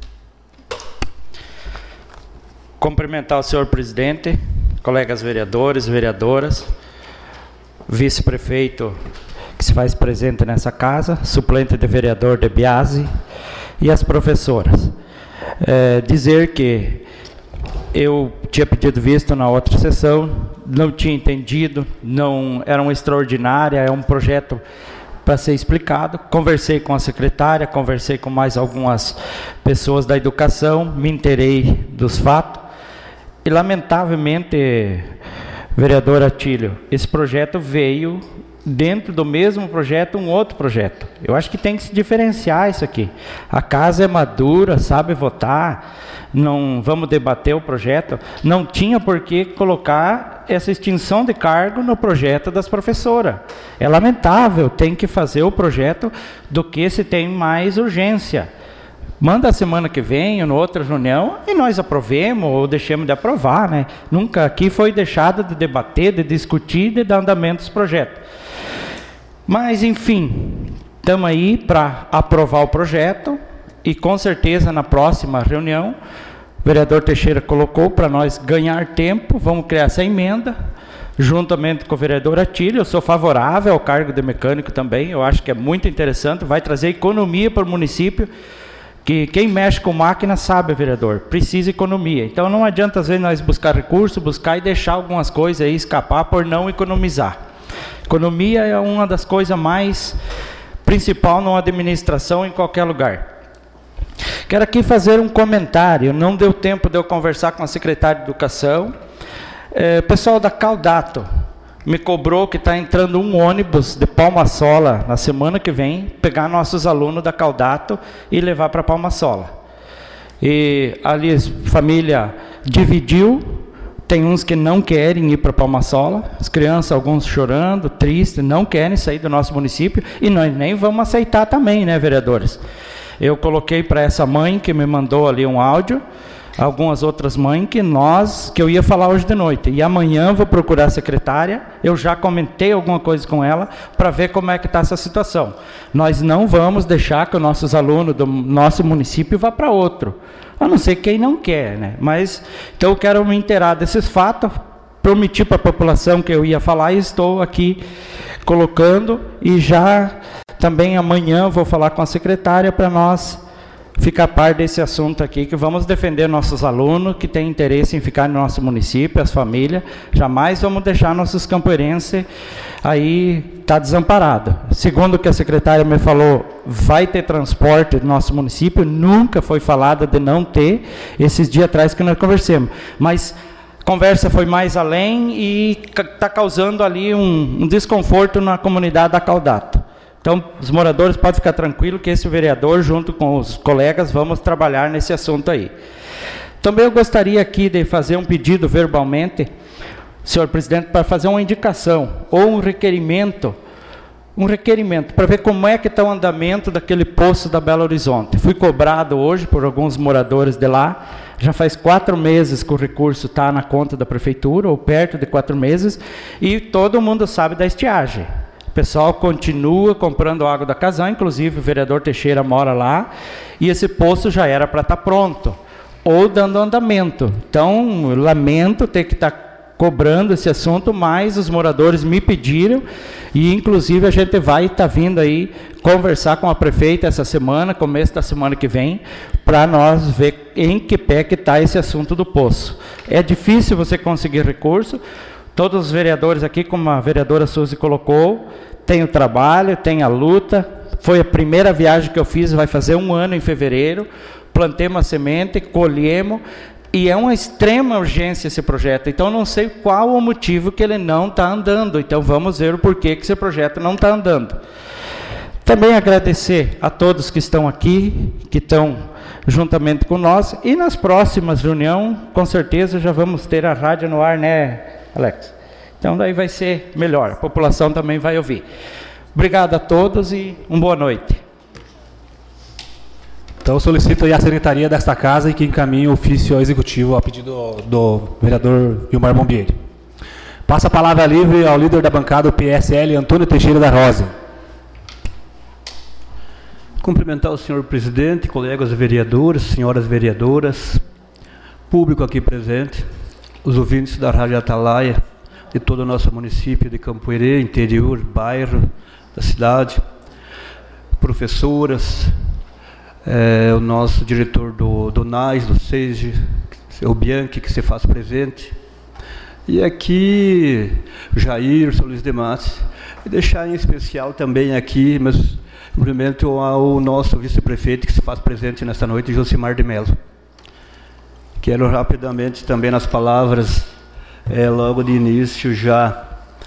Cumprimentar o senhor presidente, colegas vereadores, vereadoras, vice-prefeito que se faz presente nessa casa, suplente de vereador de Biase e as professoras. Dizer que eu tinha pedido visto na outra sessão, não tinha entendido, não era uma extraordinária, é um projeto para ser explicado. Conversei com a secretária, conversei com mais algumas pessoas da educação, me inteirei dos fatos. E, lamentavelmente, vereador Atílio, esse projeto veio dentro do mesmo projeto, um outro projeto. Eu acho que tem que se diferenciar isso aqui. A casa é madura, sabe votar, não vamos debater o projeto. Não tinha por que colocar essa extinção de cargo no projeto das professoras. É lamentável, tem que fazer o projeto do que se tem mais urgência. Manda a semana que vem, ou na outra reunião, e nós aprovemos ou deixemos de aprovar, né? Nunca aqui foi deixado de debater, de discutir, de dar andamento dos projetos. Mas, enfim, estamos aí para aprovar o projeto e, com certeza, na próxima reunião, o vereador Teixeira colocou para nós ganhar tempo, vamos criar essa emenda, juntamente com o vereador Atílio. Eu sou favorável ao cargo de mecânico também, eu acho que é muito interessante, vai trazer economia para o município, que quem mexe com máquina sabe, vereador, precisa de economia. Então não adianta às vezes nós buscar recurso, buscar e deixar algumas coisas aí escapar por não economizar. Economia é uma das coisas mais principal numa administração em qualquer lugar. Quero aqui fazer um comentário, não deu tempo de eu conversar com a secretária de Educação. O pessoal da Caldato me cobrou que está entrando um ônibus de Palma-Sola na semana que vem, pegar nossos alunos da Caldato e levar para Palma-Sola. E ali a família dividiu, tem uns que não querem ir para Palma-Sola, as crianças, alguns chorando, tristes, não querem sair do nosso município, e nós nem vamos aceitar também, né, vereadores? Eu coloquei para essa mãe que me mandou ali um áudio, algumas outras mães que eu ia falar hoje de noite. E amanhã vou procurar a secretária, eu já comentei alguma coisa com ela, para ver como é que está essa situação. Nós não vamos deixar que os nossos alunos do nosso município vá para outro, a não ser quem não quer, né? Mas, então eu quero me inteirar desses fatos, prometi para a população que eu ia falar e estou aqui colocando, e já também amanhã vou falar com a secretária para nós ficar a par desse assunto aqui, que vamos defender nossos alunos que têm interesse em ficar no nosso município, as famílias. Jamais vamos deixar nossos campoirenses aí desamparado. Segundo o que a secretária me falou, vai ter transporte no nosso município, nunca foi falado de não ter, esses dias atrás que nós conversamos. Mas a conversa foi mais além e está causando ali um desconforto na comunidade da Caldato. Então, os moradores podem ficar tranquilos que esse vereador, junto com os colegas, vamos trabalhar nesse assunto aí. Também eu gostaria aqui de fazer um pedido verbalmente, senhor presidente, para fazer uma indicação ou um requerimento para ver como é que está o andamento daquele poço da Belo Horizonte. Fui cobrado hoje por alguns moradores de lá, já faz 4 meses que o recurso está na conta da prefeitura, ou perto de 4 meses, e todo mundo sabe da estiagem. O pessoal continua comprando água da Casan, inclusive o vereador Teixeira mora lá, e esse poço já era para estar pronto, ou dando andamento. Então, lamento ter que estar cobrando esse assunto, mas os moradores me pediram, e inclusive a gente vai estar vindo aí conversar com a prefeita essa semana, começo da semana que vem, para nós ver em que pé que está esse assunto do poço. É difícil você conseguir recurso. Todos os vereadores aqui, como a vereadora Suzy colocou, tem o trabalho, tem a luta. Foi a primeira viagem que eu fiz, vai fazer 1 ano em fevereiro. Plantei uma semente, colhemos, e é uma extrema urgência esse projeto. Então, não sei qual o motivo que ele não está andando. Então, vamos ver o porquê que esse projeto não está andando. Também agradecer a todos que estão aqui, que estão juntamente com nós. E nas próximas reuniões, com certeza, já vamos ter a rádio no ar, né, Alex? Então, daí vai ser melhor. A população também vai ouvir. Obrigado a todos e uma boa noite. Então, eu solicito aí a secretaria desta casa e que encaminhe o ofício executivo a pedido do vereador Vilmar Bombieri. Passa a palavra livre ao líder da bancada, o PSL, Antônio Teixeira da Rosa. Cumprimentar o senhor presidente, colegas vereadores, senhoras vereadoras, público aqui presente, os ouvintes da Rádio Atalaia, de todo o nosso município de Campoerê, interior, bairro da cidade, professoras, o nosso diretor do NAIS, do SEIGE, o Bianchi, que se faz presente, e aqui o Jair, o Luiz Demassi, e deixar em especial também aqui, mas cumprimento ao nosso vice-prefeito que se faz presente nesta noite, Josimar de Mello. Quero rapidamente também nas palavras, logo de início já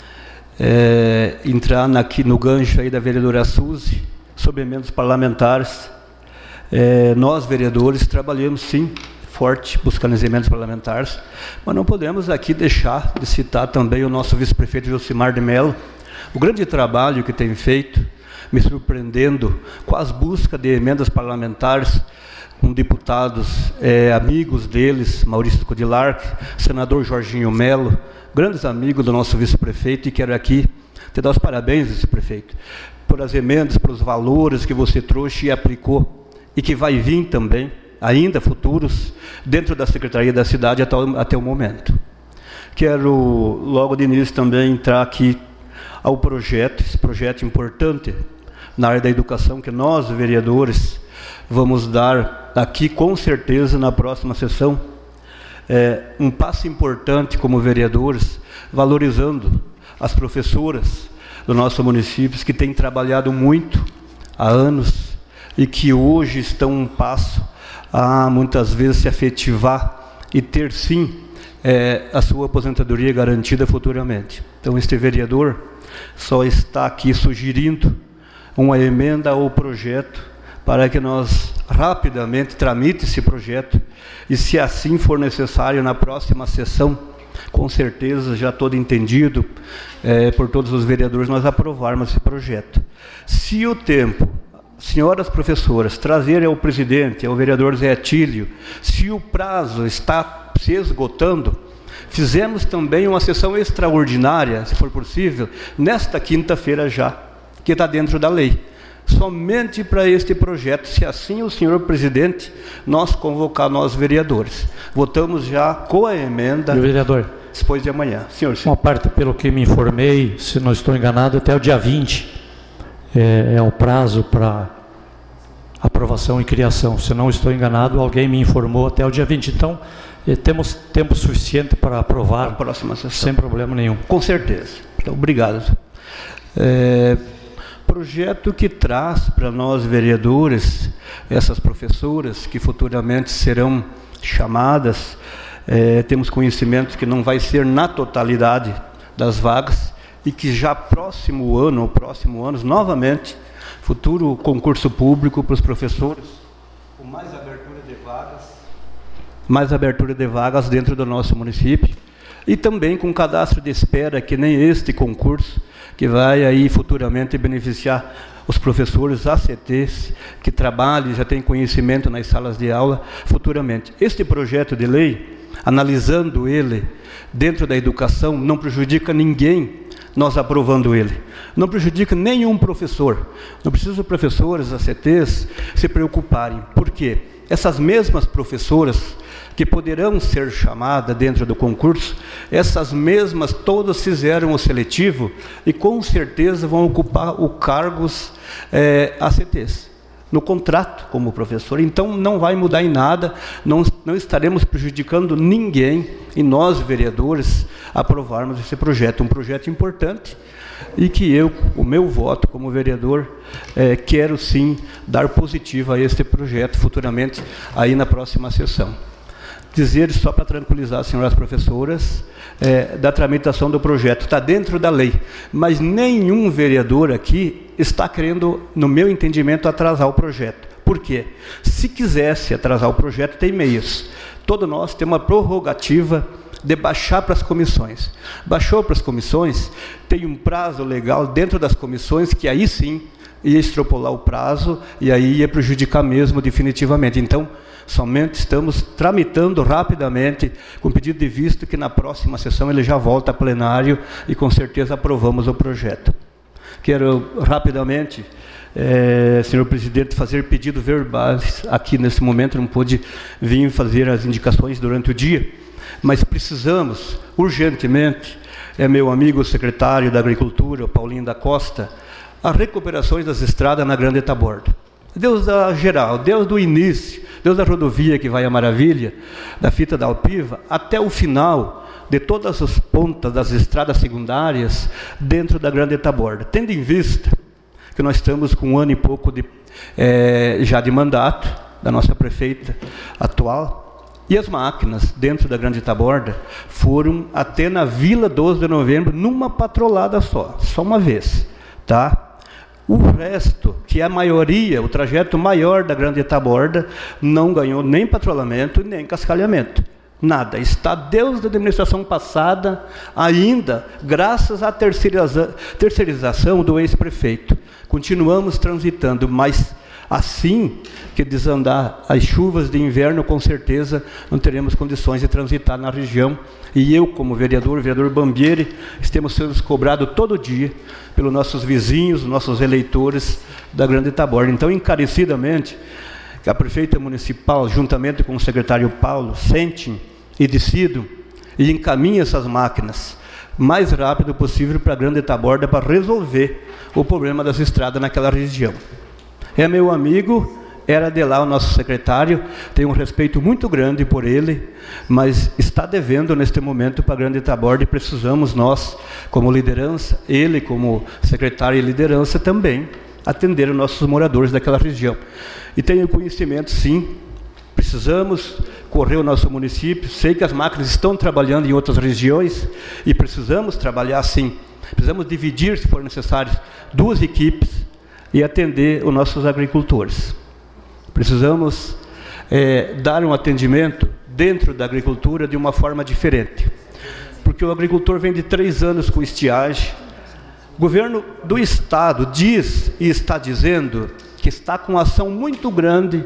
entrar aqui no gancho aí da vereadora Suzy, sobre emendas parlamentares. Nós, vereadores, trabalhamos sim, forte, buscando as emendas parlamentares, mas não podemos aqui deixar de citar também o nosso vice-prefeito Josimar de Mello, o grande trabalho que tem feito, me surpreendendo com as buscas de emendas parlamentares, com deputados amigos deles, Maurício Codilar, senador Jorginho Melo, grandes amigos do nosso vice-prefeito, e quero aqui te dar os parabéns, vice-prefeito, por as emendas, pelos valores que você trouxe e aplicou, e que vai vir também, ainda futuros, dentro da Secretaria da Cidade até o momento. Quero, logo de início, também entrar aqui ao projeto, esse projeto importante na área da educação, que nós, vereadores, vamos dar aqui, com certeza, na próxima sessão, um passo importante como vereadores, valorizando as professoras do nosso município, que têm trabalhado muito há anos e que hoje estão um passo a, muitas vezes, se efetivar e ter, sim, a sua aposentadoria garantida futuramente. Então, este vereador só está aqui sugerindo uma emenda ao projeto para que nós rapidamente tramite esse projeto e, se assim for necessário, na próxima sessão, com certeza, já todo entendido por todos os vereadores, nós aprovarmos esse projeto. Se o tempo, senhoras professoras, trazerem ao presidente, ao vereador Zé Atílio, se o prazo está se esgotando, fizemos também uma sessão extraordinária, se for possível, nesta quinta-feira já, que está dentro da lei, somente para este projeto, se assim o senhor presidente nós convocar nós vereadores. Votamos já com a emenda, vereador, depois de amanhã. Senhor, uma parte, pelo que me informei, se não estou enganado, até o dia 20 é o prazo para aprovação e criação. Se não estou enganado, alguém me informou até o dia 20. Então, temos tempo suficiente para aprovar a próxima sessão, sem problema nenhum. Com certeza. Então, obrigado. Projeto que traz para nós vereadores, essas professoras que futuramente serão chamadas, temos conhecimento que não vai ser na totalidade das vagas e que já próximo ano, novamente, futuro concurso público para os professores, com mais abertura de vagas dentro do nosso município, e também com cadastro de espera, que nem este concurso, que vai aí futuramente beneficiar os professores ACTs, que trabalham, já têm conhecimento nas salas de aula, futuramente. Este projeto de lei, analisando ele dentro da educação, não prejudica ninguém, nós aprovando ele. Não prejudica nenhum professor. Não precisa os professores ACTs se preocuparem. Por quê? Essas mesmas professoras que poderão ser chamadas dentro do concurso, essas mesmas todas fizeram o seletivo e com certeza vão ocupar os cargos ACTs, no contrato como professor. Então não vai mudar em nada, não estaremos prejudicando ninguém, e nós, vereadores, aprovarmos esse projeto, um projeto importante, e que o meu voto como vereador, quero sim dar positivo a este projeto futuramente, aí na próxima sessão. Dizer, só para tranquilizar as senhoras professoras, da tramitação do projeto, está dentro da lei, mas nenhum vereador aqui está querendo, no meu entendimento, atrasar o projeto. Por quê? Se quisesse atrasar o projeto, tem meios. Todos nós temos uma prerrogativa de baixar para as comissões. Baixou para as comissões, tem um prazo legal dentro das comissões, que aí sim ia extrapolar o prazo, e aí ia prejudicar mesmo definitivamente. Então, somente estamos tramitando rapidamente, com pedido de vista, que na próxima sessão ele já volta a plenário, e com certeza aprovamos o projeto. Quero rapidamente, senhor presidente, fazer pedido verbais aqui nesse momento, não pude vir fazer as indicações durante o dia, mas precisamos, urgentemente, meu amigo secretário da Agricultura, Paulinho da Costa, as recuperações das estradas na Grande Taborda. Deus da geral, Deus do início, Deus da rodovia que vai a Maravilha, da fita da Alpiva, até o final de todas as pontas das estradas secundárias dentro da Grande Taborda. Tendo em vista que nós estamos com 1 ano e pouco já de mandato da nossa prefeita atual, e as máquinas dentro da Grande Taborda foram até na Vila 12 de Novembro, numa patrolada só uma vez, tá? O resto, que é a maioria, o trajeto maior da Grande Taborda, não ganhou nem patrulhamento, nem cascalhamento. Nada. Está desde a administração passada, ainda, graças à terceirização do ex-prefeito. Continuamos transitando, mas assim que desandar as chuvas de inverno, com certeza não teremos condições de transitar na região. E eu, como vereador Bambieri, estamos sendo cobrados todo dia pelos nossos vizinhos, nossos eleitores da Grande Taborda. Então, encarecidamente, que a prefeita municipal, juntamente com o secretário Paulo, sentem e decidam e encaminhem essas máquinas o mais rápido possível para a Grande Taborda, para resolver o problema das estradas naquela região. É meu amigo, era de lá o nosso secretário, tenho um respeito muito grande por ele, mas está devendo neste momento para a Grande Taborda, e precisamos nós, como liderança, ele como secretário e liderança também, atender os nossos moradores daquela região. E tenho conhecimento, sim, precisamos correr o nosso município, sei que as máquinas estão trabalhando em outras regiões, e precisamos trabalhar sim, precisamos dividir, se for necessário, 2 equipes, e atender os nossos agricultores. Precisamos dar um atendimento dentro da agricultura de uma forma diferente, porque o agricultor vem de 3 anos com estiagem. O governo do Estado diz e está dizendo que está com uma ação muito grande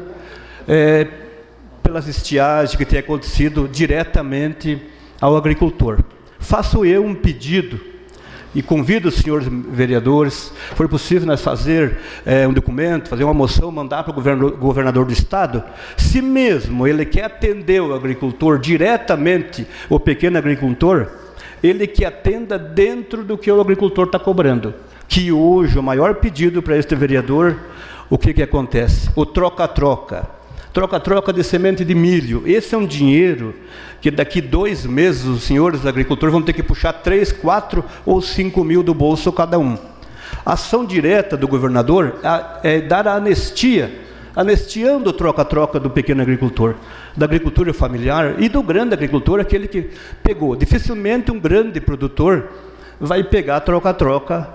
pelas estiagens que tem acontecido diretamente ao agricultor. Faço eu um pedido e convido os senhores vereadores, se for possível nós fazer um documento, fazer uma moção, mandar para o governador do estado, se mesmo ele quer atender o agricultor diretamente, o pequeno agricultor, ele que atenda dentro do que o agricultor está cobrando. Que hoje o maior pedido para este vereador, o que acontece? O troca-troca. Troca-troca de semente de milho. Esse é um dinheiro que daqui 2 meses os senhores agricultores vão ter que puxar 3, 4 ou 5 mil do bolso cada um. A ação direta do governador é dar a anistia, anistiando o troca-troca do pequeno agricultor, da agricultura familiar e do grande agricultor, aquele que pegou. Dificilmente um grande produtor vai pegar troca-troca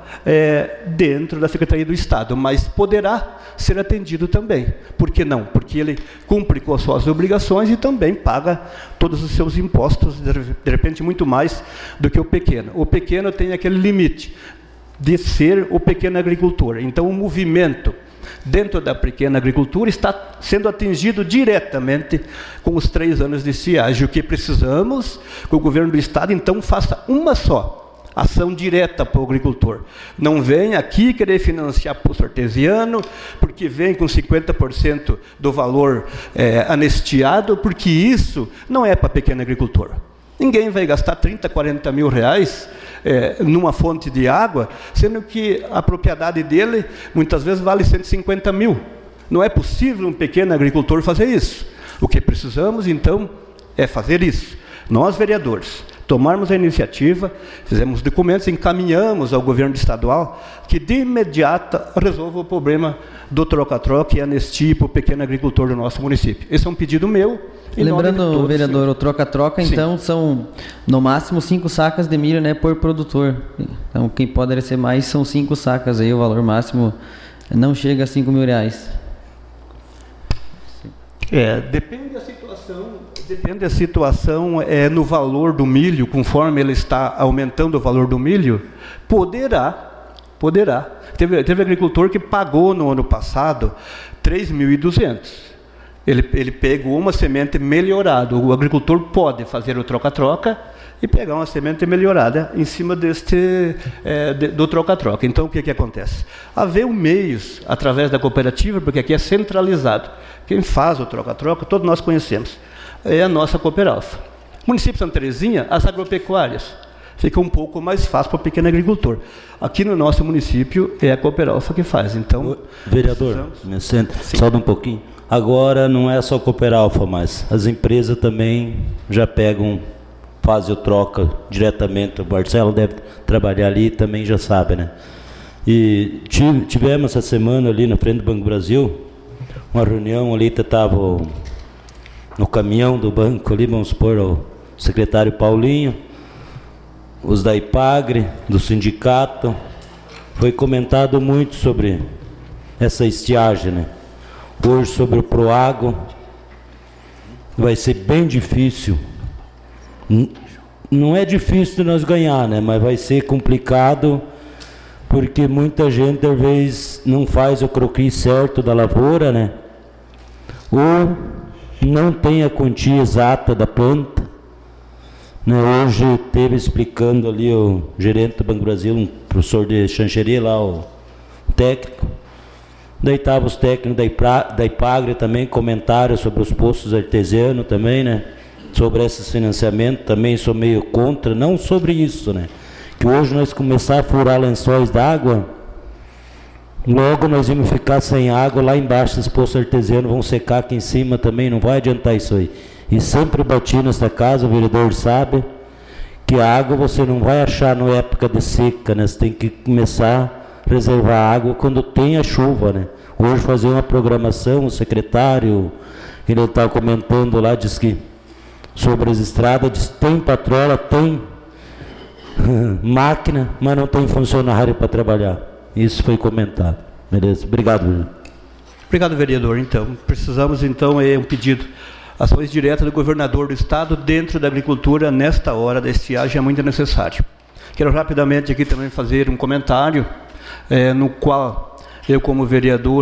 dentro da Secretaria do Estado, mas poderá ser atendido também. Por que não? Porque ele cumpre com as suas obrigações e também paga todos os seus impostos, de repente muito mais do que o pequeno. O pequeno tem aquele limite de ser o pequeno agricultor. Então o movimento dentro da pequena agricultura está sendo atingido diretamente com os 3 anos de estiagem. O que precisamos que o governo do Estado então faça uma só ação direta para o agricultor. Não vem aqui querer financiar poço artesiano, porque vem com 50% do valor anistiado, porque isso não é para pequeno agricultor. Ninguém vai gastar 30, 40 mil reais numa fonte de água, sendo que a propriedade dele muitas vezes vale 150 mil. Não é possível um pequeno agricultor fazer isso. O que precisamos, então, é fazer isso. Nós, vereadores, tomarmos a iniciativa, fizemos documentos, encaminhamos ao governo estadual que de imediato resolva o problema do troca-troca e anistia para o pequeno agricultor do nosso município. Esse é um pedido meu. Lembrando, vereador, o troca-troca, então, são no máximo 5 sacas de milho, né, por produtor. Então, quem pode receber mais são 5 sacas, aí o valor máximo não chega a 5 mil reais. Depende da situação no valor do milho, conforme ele está aumentando o valor do milho, poderá. Teve agricultor que pagou no ano passado 3.200. Ele pegou uma semente melhorada. O agricultor pode fazer o troca-troca e pegar uma semente melhorada em cima do troca-troca. Então, o que acontece? Haver meios, através da cooperativa, porque aqui é centralizado. Quem faz o troca-troca, todos nós conhecemos, é a nossa Cooperalfa. Município de Santa Terezinha, as agropecuárias. Fica um pouco mais fácil para o pequeno agricultor. Aqui no nosso município, é a Cooperalfa que faz. Então, vereador, me senta, só um pouquinho. Agora, não é só a Cooperalfa, mas as empresas também já pegam, fazem o troca diretamente. O Marcelo deve trabalhar ali, também já sabe, né? E tivemos essa semana ali na frente do Banco Brasil, uma reunião ali, estava no caminhão do banco ali, vamos supor, o secretário Paulinho, os da IPAGRE, do sindicato. Foi comentado muito sobre essa estiagem, né? Hoje sobre o Proago, vai ser bem difícil. Não é difícil de nós ganhar, né? Mas vai ser complicado, porque muita gente, talvez, não faz o croquis certo da lavoura, né? Ou não tem a quantia exata da planta. Né? Hoje teve explicando ali o gerente do Banco Brasil, um professor de chancheria lá, o técnico. Daí estavam os técnicos da IPAGRE também, comentários sobre os poços artesianos também, né? Sobre esses financiamentos, também sou meio contra, não sobre isso, né? Que hoje nós começar a furar lençóis d'água, logo nós vamos ficar sem água lá embaixo, esses poços artesianos vão secar aqui em cima também, não vai adiantar isso aí. E sempre bati nesta casa, o vereador sabe, que a água você não vai achar na época de seca, né? Você tem que começar a reservar água quando tem a chuva, né? Hoje fazer uma programação, o secretário, ele estava comentando lá, diz que sobre as estradas, diz, tem patrola, tem máquina, mas não tem funcionário para trabalhar. Isso foi comentado. Beleza? Obrigado, vereador. Obrigado, vereador. Então, precisamos, então, um pedido. Ações diretas do governador do estado dentro da agricultura, nesta hora da estiagem, é muito necessário. Quero rapidamente aqui também fazer um comentário, no qual eu, como vereador,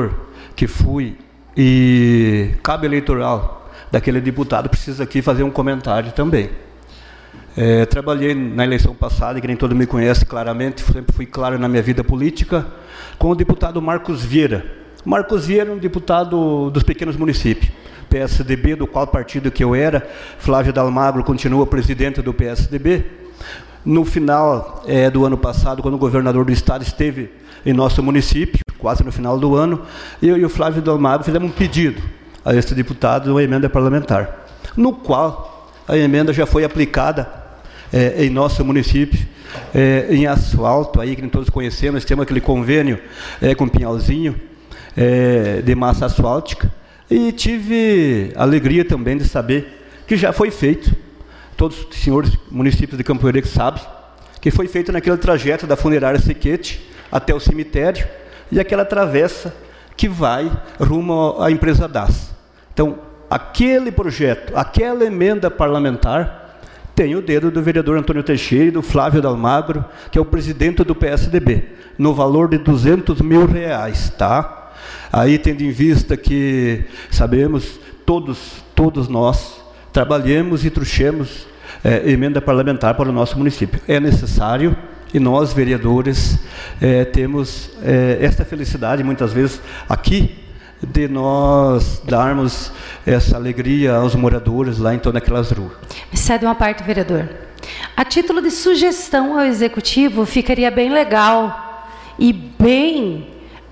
que fui e cabo eleitoral daquele deputado, preciso aqui fazer um comentário também. Trabalhei na eleição passada, que nem todo mundo me conhece claramente, sempre fui claro na minha vida política, com o deputado Marcos Vieira. Marcos Vieira é um deputado dos pequenos municípios, PSDB, do qual partido que eu era. Flávio Dalmagro continua presidente do PSDB. No final do ano passado, quando o governador do estado esteve em nosso município, quase no final do ano, eu e o Flávio Dalmagro fizemos um pedido a esse deputado, uma emenda parlamentar, no qual a emenda já foi aplicada em nosso município, em asfalto, aí que todos conhecemos. Temos aquele convênio com Pinhalzinho, de massa asfáltica, e tive a alegria também de saber que já foi feito. Todos os senhores municípios de Campo Herê sabem que foi feito naquele trajeto da funerária Sequete até o cemitério e aquela travessa que vai rumo à empresa DAS. Então, aquele projeto, aquela emenda parlamentar, tem o dedo do vereador Antônio Teixeira e do Flávio Dalmagro, que é o presidente do PSDB, no valor de R$200 mil, tá? Aí, tendo em vista que sabemos, todos nós trabalhemos e trouxemos emenda parlamentar para o nosso município. É necessário, e nós, vereadores, temos esta felicidade, muitas vezes, aqui, de nós darmos essa alegria aos moradores lá em todas aquelas ruas. Me cede uma parte, vereador. A título de sugestão ao Executivo, ficaria bem legal e bem...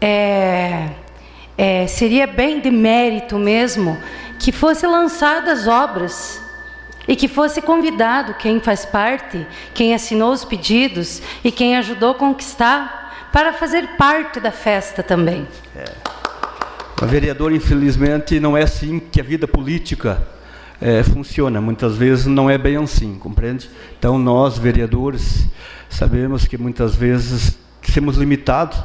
seria bem de mérito mesmo que fosse lançadas obras e que fosse convidado quem faz parte, quem assinou os pedidos e quem ajudou a conquistar, para fazer parte da festa também. Vereador, infelizmente, não é assim que a vida política funciona. Muitas vezes não é bem assim, compreende? Então, nós, vereadores, sabemos que muitas vezes somos limitados.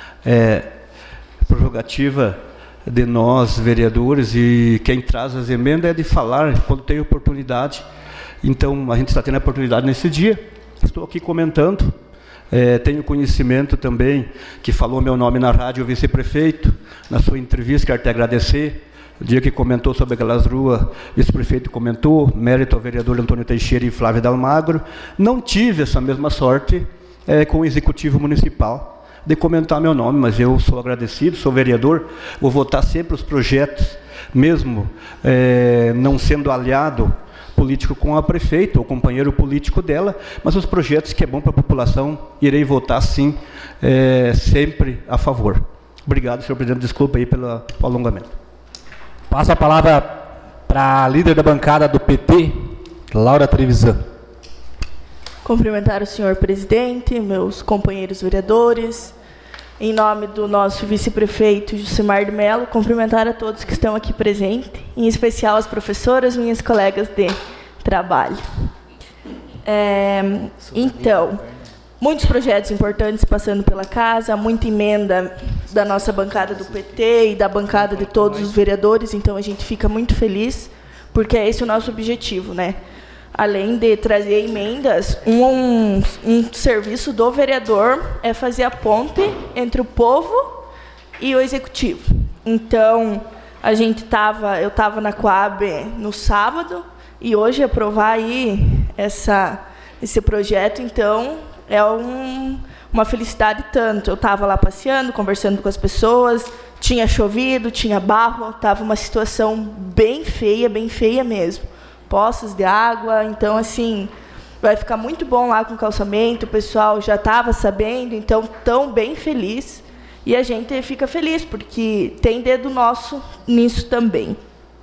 Prerrogativa de nós, vereadores, e quem traz as emendas é de falar quando tem oportunidade. Então, a gente está tendo a oportunidade nesse dia. Estou aqui comentando. Tenho conhecimento também que falou meu nome na rádio, o vice-prefeito, na sua entrevista. Quero te agradecer. O dia que comentou sobre aquelas ruas, o vice-prefeito comentou, mérito ao vereador Antônio Teixeira e Flávio Dalmagro. Não tive essa mesma sorte com o executivo municipal de comentar meu nome, mas eu sou agradecido, sou vereador, vou votar sempre os projetos, mesmo não sendo aliado político com a prefeita, ou companheiro político dela, mas os projetos que é bom para a população, irei votar sim, sempre a favor. Obrigado, senhor presidente, desculpa aí pelo alongamento. Passo a palavra para a líder da bancada do PT, Laura Trevisan. Cumprimentar o senhor presidente, meus companheiros vereadores, em nome do nosso vice-prefeito Jucimar de Mello, cumprimentar a todos que estão aqui presentes, em especial as professoras, minhas colegas de trabalho. Então, muitos projetos importantes passando pela casa, muita emenda da nossa bancada do PT e da bancada de todos os vereadores, então a gente fica muito feliz, porque é esse o nosso objetivo, né? Além de trazer emendas, um serviço do vereador é fazer a ponte entre o povo e o executivo. Então, eu estava na Coab no sábado, e hoje aprovar aí esse projeto, então, é uma felicidade tanto. Eu estava lá passeando, conversando com as pessoas, tinha chovido, tinha barro, estava uma situação bem feia mesmo. Poços de água, então, assim, vai ficar muito bom lá com o calçamento, o pessoal já estava sabendo, então, tão bem feliz, e a gente fica feliz, porque tem dedo nosso nisso também.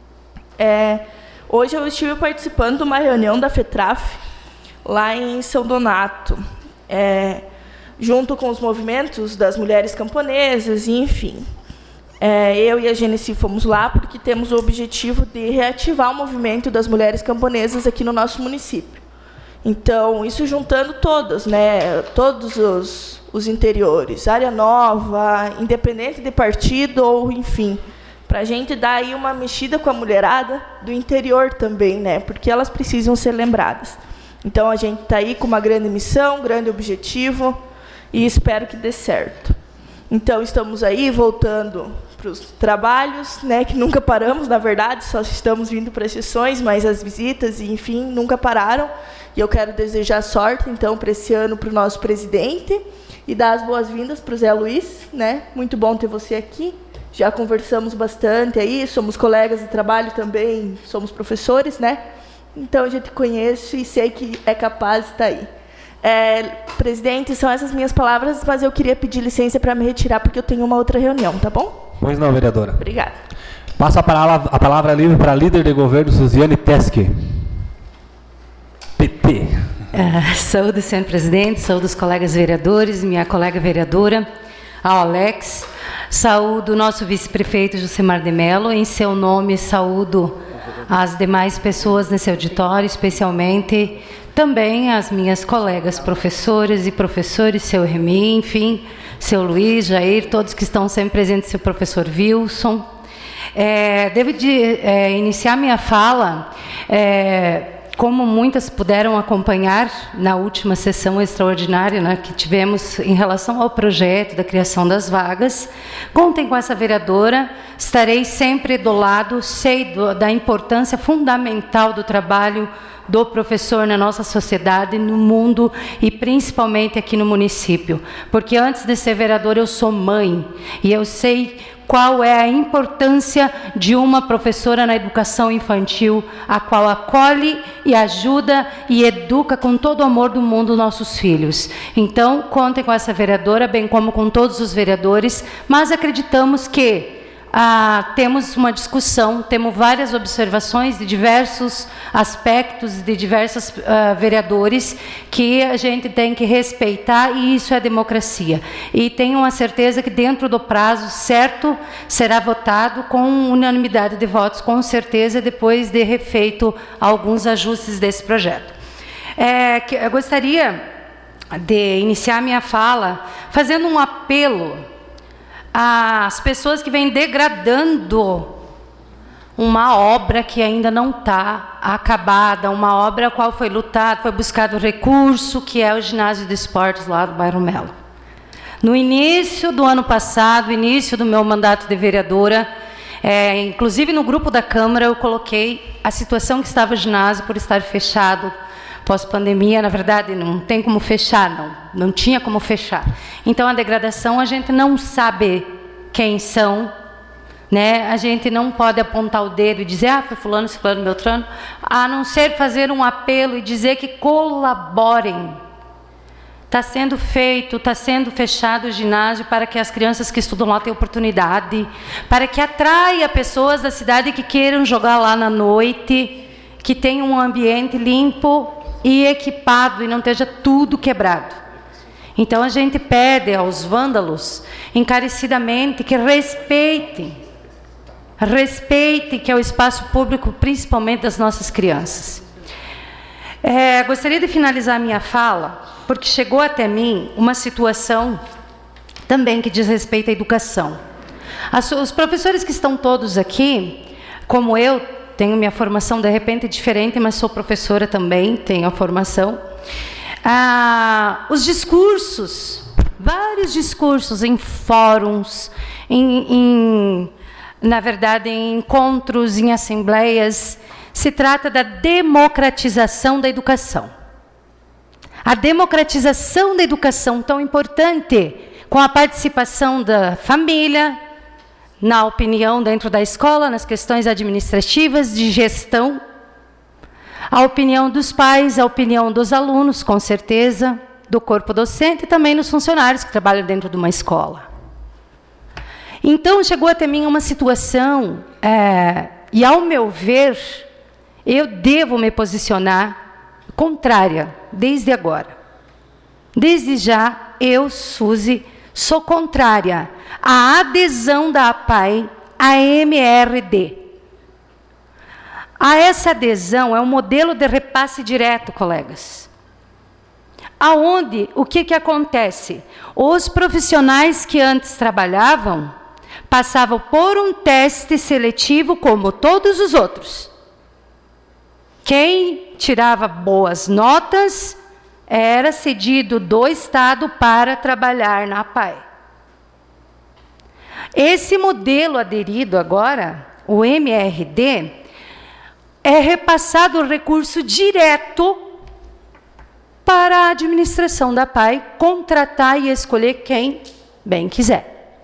Hoje eu estive participando de uma reunião da FETRAF, lá em São Donato, junto com os movimentos das mulheres camponesas, e, enfim. Eu e a Genesi fomos lá porque temos o objetivo de reativar o movimento das mulheres camponesas aqui no nosso município. Então, isso juntando todas, né, todos os interiores, área nova, independente de partido ou, enfim, para a gente dar aí uma mexida com a mulherada do interior também, né, porque elas precisam ser lembradas. Então, a gente está aí com uma grande missão, um grande objetivo, e espero que dê certo. Então, estamos aí voltando os trabalhos, né, que nunca paramos, na verdade, só estamos vindo para as sessões, mas as visitas, enfim, nunca pararam. E eu quero desejar sorte, então, para esse ano para o nosso presidente e dar as boas-vindas para o Zé Luiz, né? Muito bom ter você aqui. Já conversamos bastante aí, somos colegas de trabalho também, somos professores, né? Então, a gente conhece e sei que é capaz de estar aí. Presidente, são essas minhas palavras, mas eu queria pedir licença para me retirar, porque eu tenho uma outra reunião, tá bom? Pois não, vereadora. Obrigada. Passo a palavra livre para a líder de governo, Suziane Teske. PT. Saúde, senhor presidente, saúde os colegas vereadores, minha colega vereadora, a Alex. Saúdo o nosso vice-prefeito, Josemar de Mello. Em seu nome, saúdo as demais pessoas nesse auditório, especialmente também as minhas colegas professoras e professores, seu Remy, enfim, seu Luiz, Jair, todos que estão sempre presentes, seu professor Wilson. Devo iniciar minha fala, como muitas puderam acompanhar na última sessão extraordinária, né, que tivemos em relação ao projeto da criação das vagas. Contem com essa vereadora, estarei sempre do lado, sei da importância fundamental do trabalho do professor na nossa sociedade, no mundo e principalmente aqui no município. Porque antes de ser vereadora eu sou mãe e eu sei qual é a importância de uma professora na educação infantil, a qual acolhe e ajuda e educa com todo o amor do mundo nossos filhos. Então, contem com essa vereadora, bem como com todos os vereadores, mas acreditamos que temos uma discussão, temos várias observações de diversos aspectos, de diversos vereadores, que a gente tem que respeitar, e isso é democracia. E tenho a certeza que dentro do prazo certo será votado com unanimidade de votos, com certeza, depois de refeito alguns ajustes desse projeto. Eu gostaria de iniciar minha fala fazendo um apelo às pessoas que vêm degradando uma obra que ainda não está acabada, uma obra a qual foi lutado, foi buscado recurso, que é o ginásio de esportes lá do bairro Melo. No início do ano passado, início do meu mandato de vereadora, inclusive no grupo da Câmara, eu coloquei a situação que estava o ginásio por estar fechado pós-pandemia. Na verdade, não tem como fechar, não tinha como fechar. Então, a degradação, a gente não sabe quem são, né? A gente não pode apontar o dedo e dizer, foi fulano, ciclano, beltrano, a não ser fazer um apelo e dizer que colaborem. Está sendo feito, está sendo fechado o ginásio para que as crianças que estudam lá tenham oportunidade, para que atraia pessoas da cidade que queiram jogar lá na noite, que tenham um ambiente limpo e equipado e não esteja tudo quebrado. Então a gente pede aos vândalos encarecidamente que respeitem que é o espaço público, principalmente das nossas crianças. Gostaria de finalizar minha fala, porque chegou até mim uma situação também que diz respeito à educação. Os professores que estão todos aqui, como eu, tenho minha formação de repente diferente, mas sou professora também, tenho a formação. Os discursos, vários discursos em fóruns, na verdade, em encontros, em assembleias, se trata da democratização da educação. A democratização da educação, tão importante, com a participação da família, na opinião dentro da escola, nas questões administrativas, de gestão, a opinião dos pais, a opinião dos alunos, com certeza, do corpo docente e também dos funcionários que trabalham dentro de uma escola. Então, chegou até mim uma situação, e ao meu ver, eu devo me posicionar contrária, desde agora. Desde já, eu, Suzy, sou contrária à adesão da APAE à MRD. Essa adesão é um modelo de repasse direto, colegas. Aonde, o que acontece? Os profissionais que antes trabalhavam passavam por um teste seletivo como todos os outros. Quem tirava boas notas era cedido do Estado para trabalhar na APAE. Esse modelo aderido agora, o MRD, é repassado o recurso direto para a administração da PAI contratar e escolher quem bem quiser.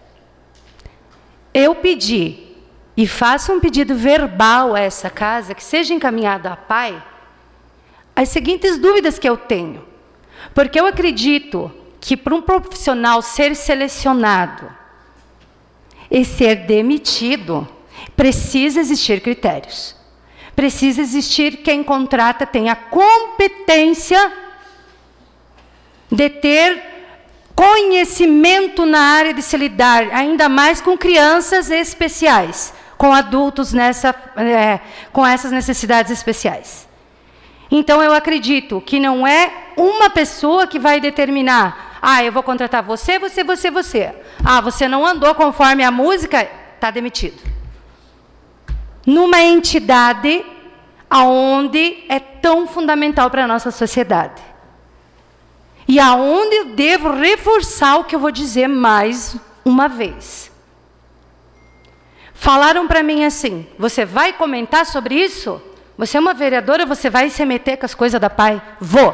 Eu pedi, e faço um pedido verbal a essa casa, que seja encaminhado à PAI, as seguintes dúvidas que eu tenho. Porque eu acredito que para um profissional ser selecionado e ser demitido, precisa existir critérios. Precisa existir quem contrata tenha competência de ter conhecimento na área de se lidar, ainda mais com crianças especiais, com adultos com essas necessidades especiais. Então, eu acredito que não é uma pessoa que vai determinar, eu vou contratar você. Você não andou conforme a música, está demitido. Numa entidade aonde é tão fundamental para a nossa sociedade. E aonde eu devo reforçar o que eu vou dizer mais uma vez. Falaram para mim assim, você vai comentar sobre isso? Você é uma vereadora, você vai se meter com as coisas da PAI? Vou,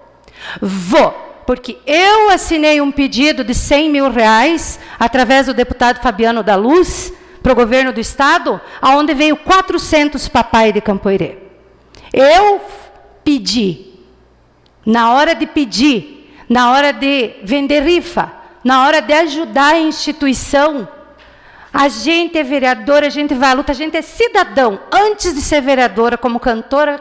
porque eu assinei um pedido de R$100 mil, através do deputado Fabiano da Luz, para o governo do estado, aonde veio 400 para a PAI de Campoirê. Eu pedi, na hora de pedir, na hora de vender rifa, na hora de ajudar a instituição, a gente é vereadora, a gente vai à luta, a gente é cidadão. Antes de ser vereadora, como cantora,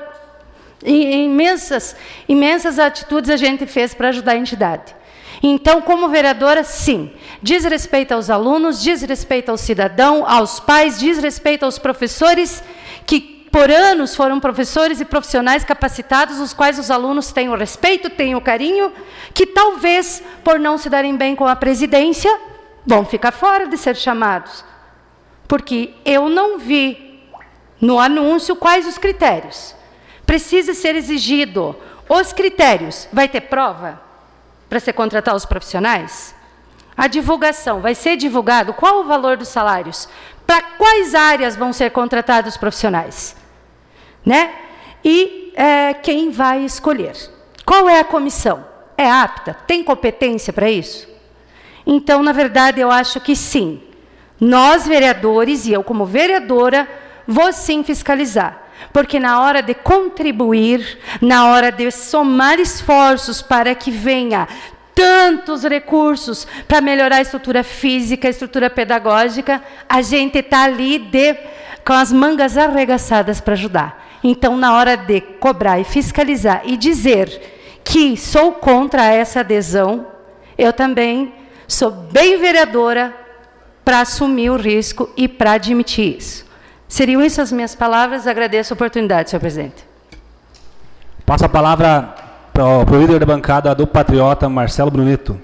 imensas atitudes a gente fez para ajudar a entidade. Então, como vereadora, sim, diz respeito aos alunos, diz respeito ao cidadão, aos pais, diz respeito aos professores, que por anos foram professores e profissionais capacitados, os quais os alunos têm o respeito, têm o carinho, que talvez, por não se darem bem com a presidência, vão ficar fora de ser chamados. Porque eu não vi no anúncio quais os critérios. Precisa ser exigido os critérios. Vai ter prova para se contratar os profissionais? A divulgação, vai ser divulgado qual o valor dos salários? Para quais áreas vão ser contratados os profissionais? Né? E quem vai escolher? Qual é a comissão? É apta? Tem competência para isso? Então, na verdade, eu acho que sim. Nós, vereadores, e eu como vereadora, vou sim fiscalizar. Porque na hora de contribuir, na hora de somar esforços para que venha tantos recursos para melhorar a estrutura física, a estrutura pedagógica, a gente está ali com as mangas arregaçadas para ajudar. Então, na hora de cobrar e fiscalizar e dizer que sou contra essa adesão, eu também sou bem vereadora para assumir o risco e para admitir isso. Seriam isso as minhas palavras. Agradeço a oportunidade, senhor presidente. Passo a palavra para o líder da bancada do Patriota, Marcelo Brunetto.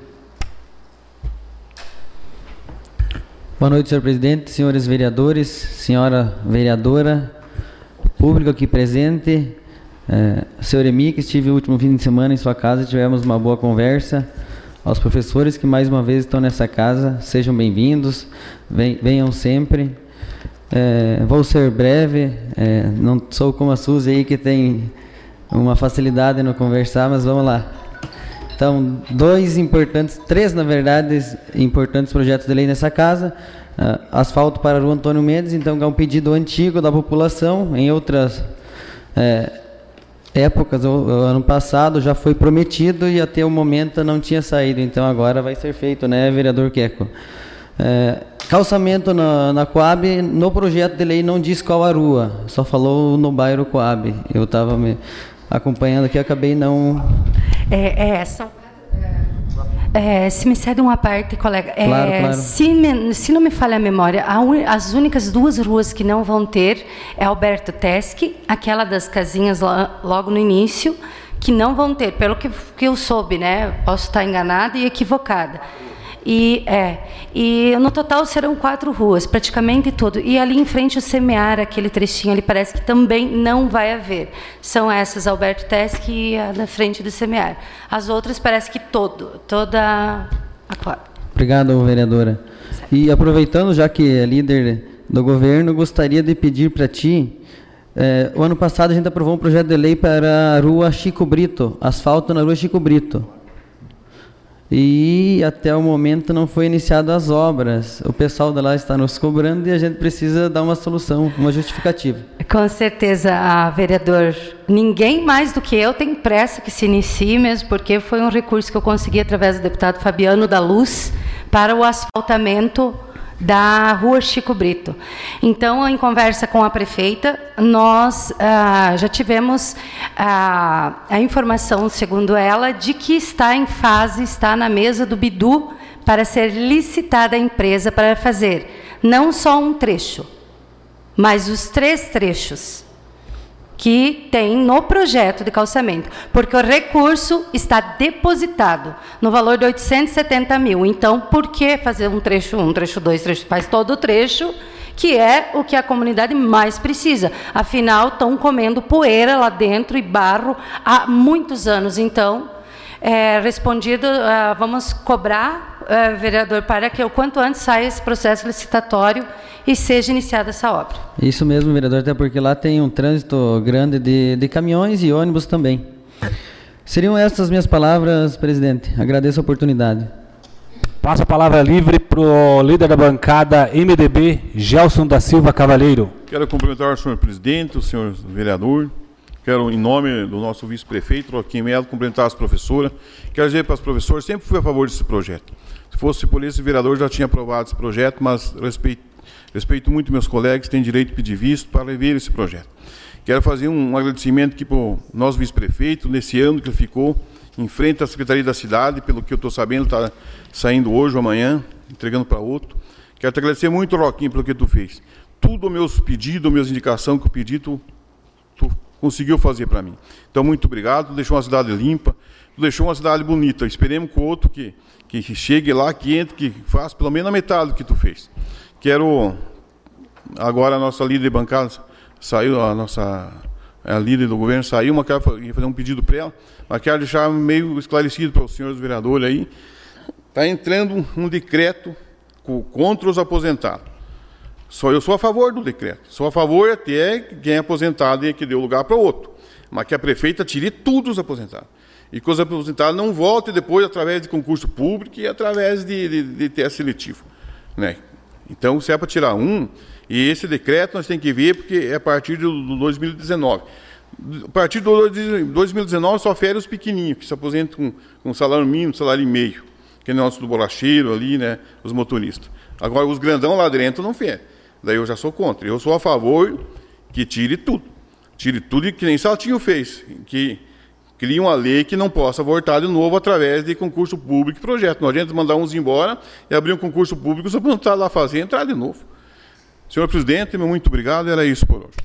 Boa noite, senhor presidente, senhores vereadores, senhora vereadora, público aqui presente, senhor Emi, que estive o último fim de semana em sua casa, tivemos uma boa conversa. Aos professores que mais uma vez estão nessa casa, sejam bem-vindos, venham sempre. Vou ser breve, não sou como a Suzy aí que tem uma facilidade no conversar, mas vamos lá. Então, três, na verdade, importantes projetos de lei nessa casa. Asfalto para a rua Antônio Mendes, então é um pedido antigo da população, em outras épocas, ano passado, já foi prometido e até o momento não tinha saído, então agora vai ser feito, né, vereador Queco? Calçamento na Coab, no projeto de lei não diz qual a rua, só falou no bairro Coab. Eu estava me acompanhando aqui, acabei não... se me cede uma parte, colega. Claro. Se não me falha a memória, as únicas duas ruas que não vão ter é Alberto Teschi, aquela das casinhas logo no início, que não vão ter, pelo que eu soube, né? Posso estar enganada e equivocada. E no total serão 4 ruas, praticamente tudo. E ali em frente o Semear, aquele trechinho ali, parece que também não vai haver. São essas, Alberto Teschi e a da frente do Semear. As outras parece que toda a quadra. Obrigado, vereadora. E aproveitando, já que é líder do governo, gostaria de pedir para ti, o ano passado a gente aprovou um projeto de lei para a rua Chico Brito, asfalto na rua Chico Brito. E até o momento não foi iniciado as obras. O pessoal de lá está nos cobrando e a gente precisa dar uma solução, uma justificativa. Com certeza, vereador. Ninguém mais do que eu tem pressa que se inicie, mesmo porque foi um recurso que eu consegui através do deputado Fabiano da Luz para o asfaltamento da rua Chico Brito. Então, em conversa com a prefeita, nós já tivemos a informação, segundo ela, de que está na mesa do Bidu para ser licitada a empresa para fazer não só um trecho, mas os 3 trechos que tem no projeto de calçamento, porque o recurso está depositado no valor de 870 mil. Então, por que fazer um trecho 1, trecho 2, trecho? Faz todo o trecho, que é o que a comunidade mais precisa. Afinal, estão comendo poeira lá dentro e barro há muitos anos. Então, respondido, vamos cobrar, vereador, para que o quanto antes saia esse processo licitatório e seja iniciada essa obra. Isso mesmo, vereador, até porque lá tem um trânsito grande de caminhões e ônibus também. Seriam estas as minhas palavras, presidente. Agradeço a oportunidade. Passo a palavra livre para o líder da bancada MDB, Gelson da Silva Cavaleiro. Quero cumprimentar o senhor presidente, o senhor vereador. Quero, em nome do nosso vice-prefeito, Joaquim Melo, cumprimentar as professoras. Quero dizer para as professoras, sempre fui a favor desse projeto. Se fosse por esse vereador, já tinha aprovado esse projeto, mas respeito muito meus colegas que têm direito de pedir visto para ver esse projeto. Quero fazer um agradecimento aqui para o nosso vice-prefeito, nesse ano que ele ficou em frente à Secretaria da Cidade, pelo que eu estou sabendo, está saindo hoje ou amanhã, entregando para outro. Quero te agradecer muito, Roquinho, pelo que tu fez. Tudo meus pedidos, minhas indicações que eu pedi, tu conseguiu fazer para mim. Então, muito obrigado. Tu deixou uma cidade limpa, tu deixou uma cidade bonita. Esperemos que o outro que chegue lá, que entre, que faça pelo menos a metade do que tu fez. Quero, agora a nossa líder de bancada saiu, a líder do governo saiu, mas quero fazer um pedido para ela, mas quero deixar meio esclarecido para os senhores vereadores aí. Está entrando um decreto contra os aposentados. Eu sou a favor do decreto. Sou a favor até quem é aposentado e que deu lugar para outro. Mas que a prefeita tire tudo os aposentados. E que os aposentados não voltem depois através de concurso público e através de teste seletivo. Né? Então, se é para tirar e esse decreto nós temos que ver, porque é a partir do 2019. A partir do 2019 só fere os pequenininhos, que se aposentam com salário mínimo, salário e meio. Que é o nosso do bolacheiro ali, né? Os motoristas. Agora, os grandão lá dentro não fere. Daí eu já sou contra. Eu sou a favor que tire tudo. Tire tudo e que nem Saltinho fez. Que crie uma lei que não possa voltar de novo através de concurso público e projeto. Não adianta mandar uns embora e abrir um concurso público, os aposentados lá fazer e entrar de novo. Senhor presidente, muito obrigado. Era isso por hoje.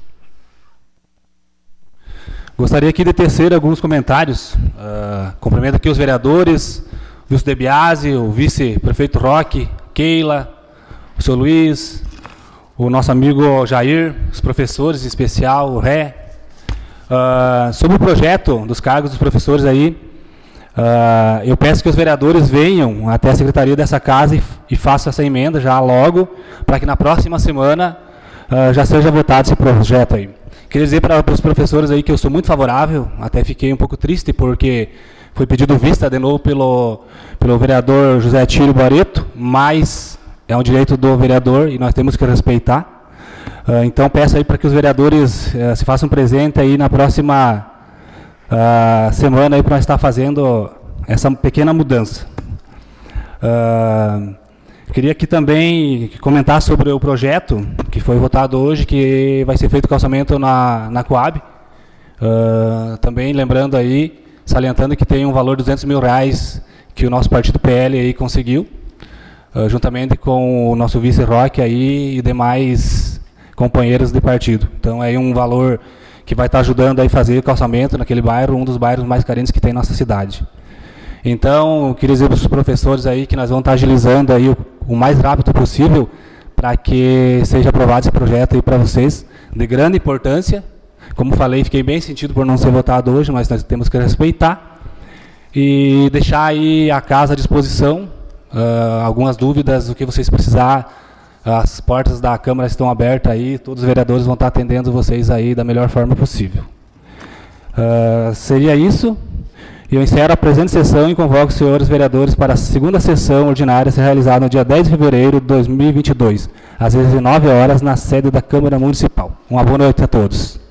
Gostaria aqui de tecer alguns comentários. Cumprimento aqui os vereadores, o Wilson De Biasi, o vice-prefeito Roque, Keila, o seu Luiz, o nosso amigo Jair, os professores, em especial o Ré. Sobre o projeto dos cargos dos professores aí, eu peço que os vereadores venham até a secretaria dessa casa e façam essa emenda já logo, para que na próxima semana já seja votado esse projeto aí. Queria dizer para os professores aí que eu sou muito favorável, até fiquei um pouco triste porque foi pedido vista de novo pelo vereador José Tírio Barreto, mas é um direito do vereador e nós temos que respeitar. Então peço aí para que os vereadores se façam presente aí na próxima semana aí para nós estar fazendo essa pequena mudança. Queria aqui também comentar sobre o projeto que foi votado hoje, que vai ser feito o calçamento na Coab. Também lembrando aí, salientando que tem um valor de R$200 mil que o nosso partido PL aí conseguiu, juntamente com o nosso vice Roque aí e demais companheiros de partido. Então é um valor que vai estar ajudando aí a fazer o calçamento naquele bairro, um dos bairros mais carentes que tem na nossa cidade. Então, queria dizer para os professores aí que nós vamos estar agilizando aí o mais rápido possível para que seja aprovado esse projeto aí para vocês, de grande importância. Como falei, fiquei bem sentido por não ser votado hoje, mas nós temos que respeitar e deixar aí a casa à disposição algumas dúvidas, o que vocês precisar, as portas da Câmara estão abertas aí, todos os vereadores vão estar atendendo vocês aí da melhor forma possível. Seria isso. Eu encerro a presente sessão e convoco os senhores vereadores para a segunda sessão ordinária a ser realizada no dia 10 de fevereiro de 2022, às 19 horas, na sede da Câmara Municipal. Uma boa noite a todos.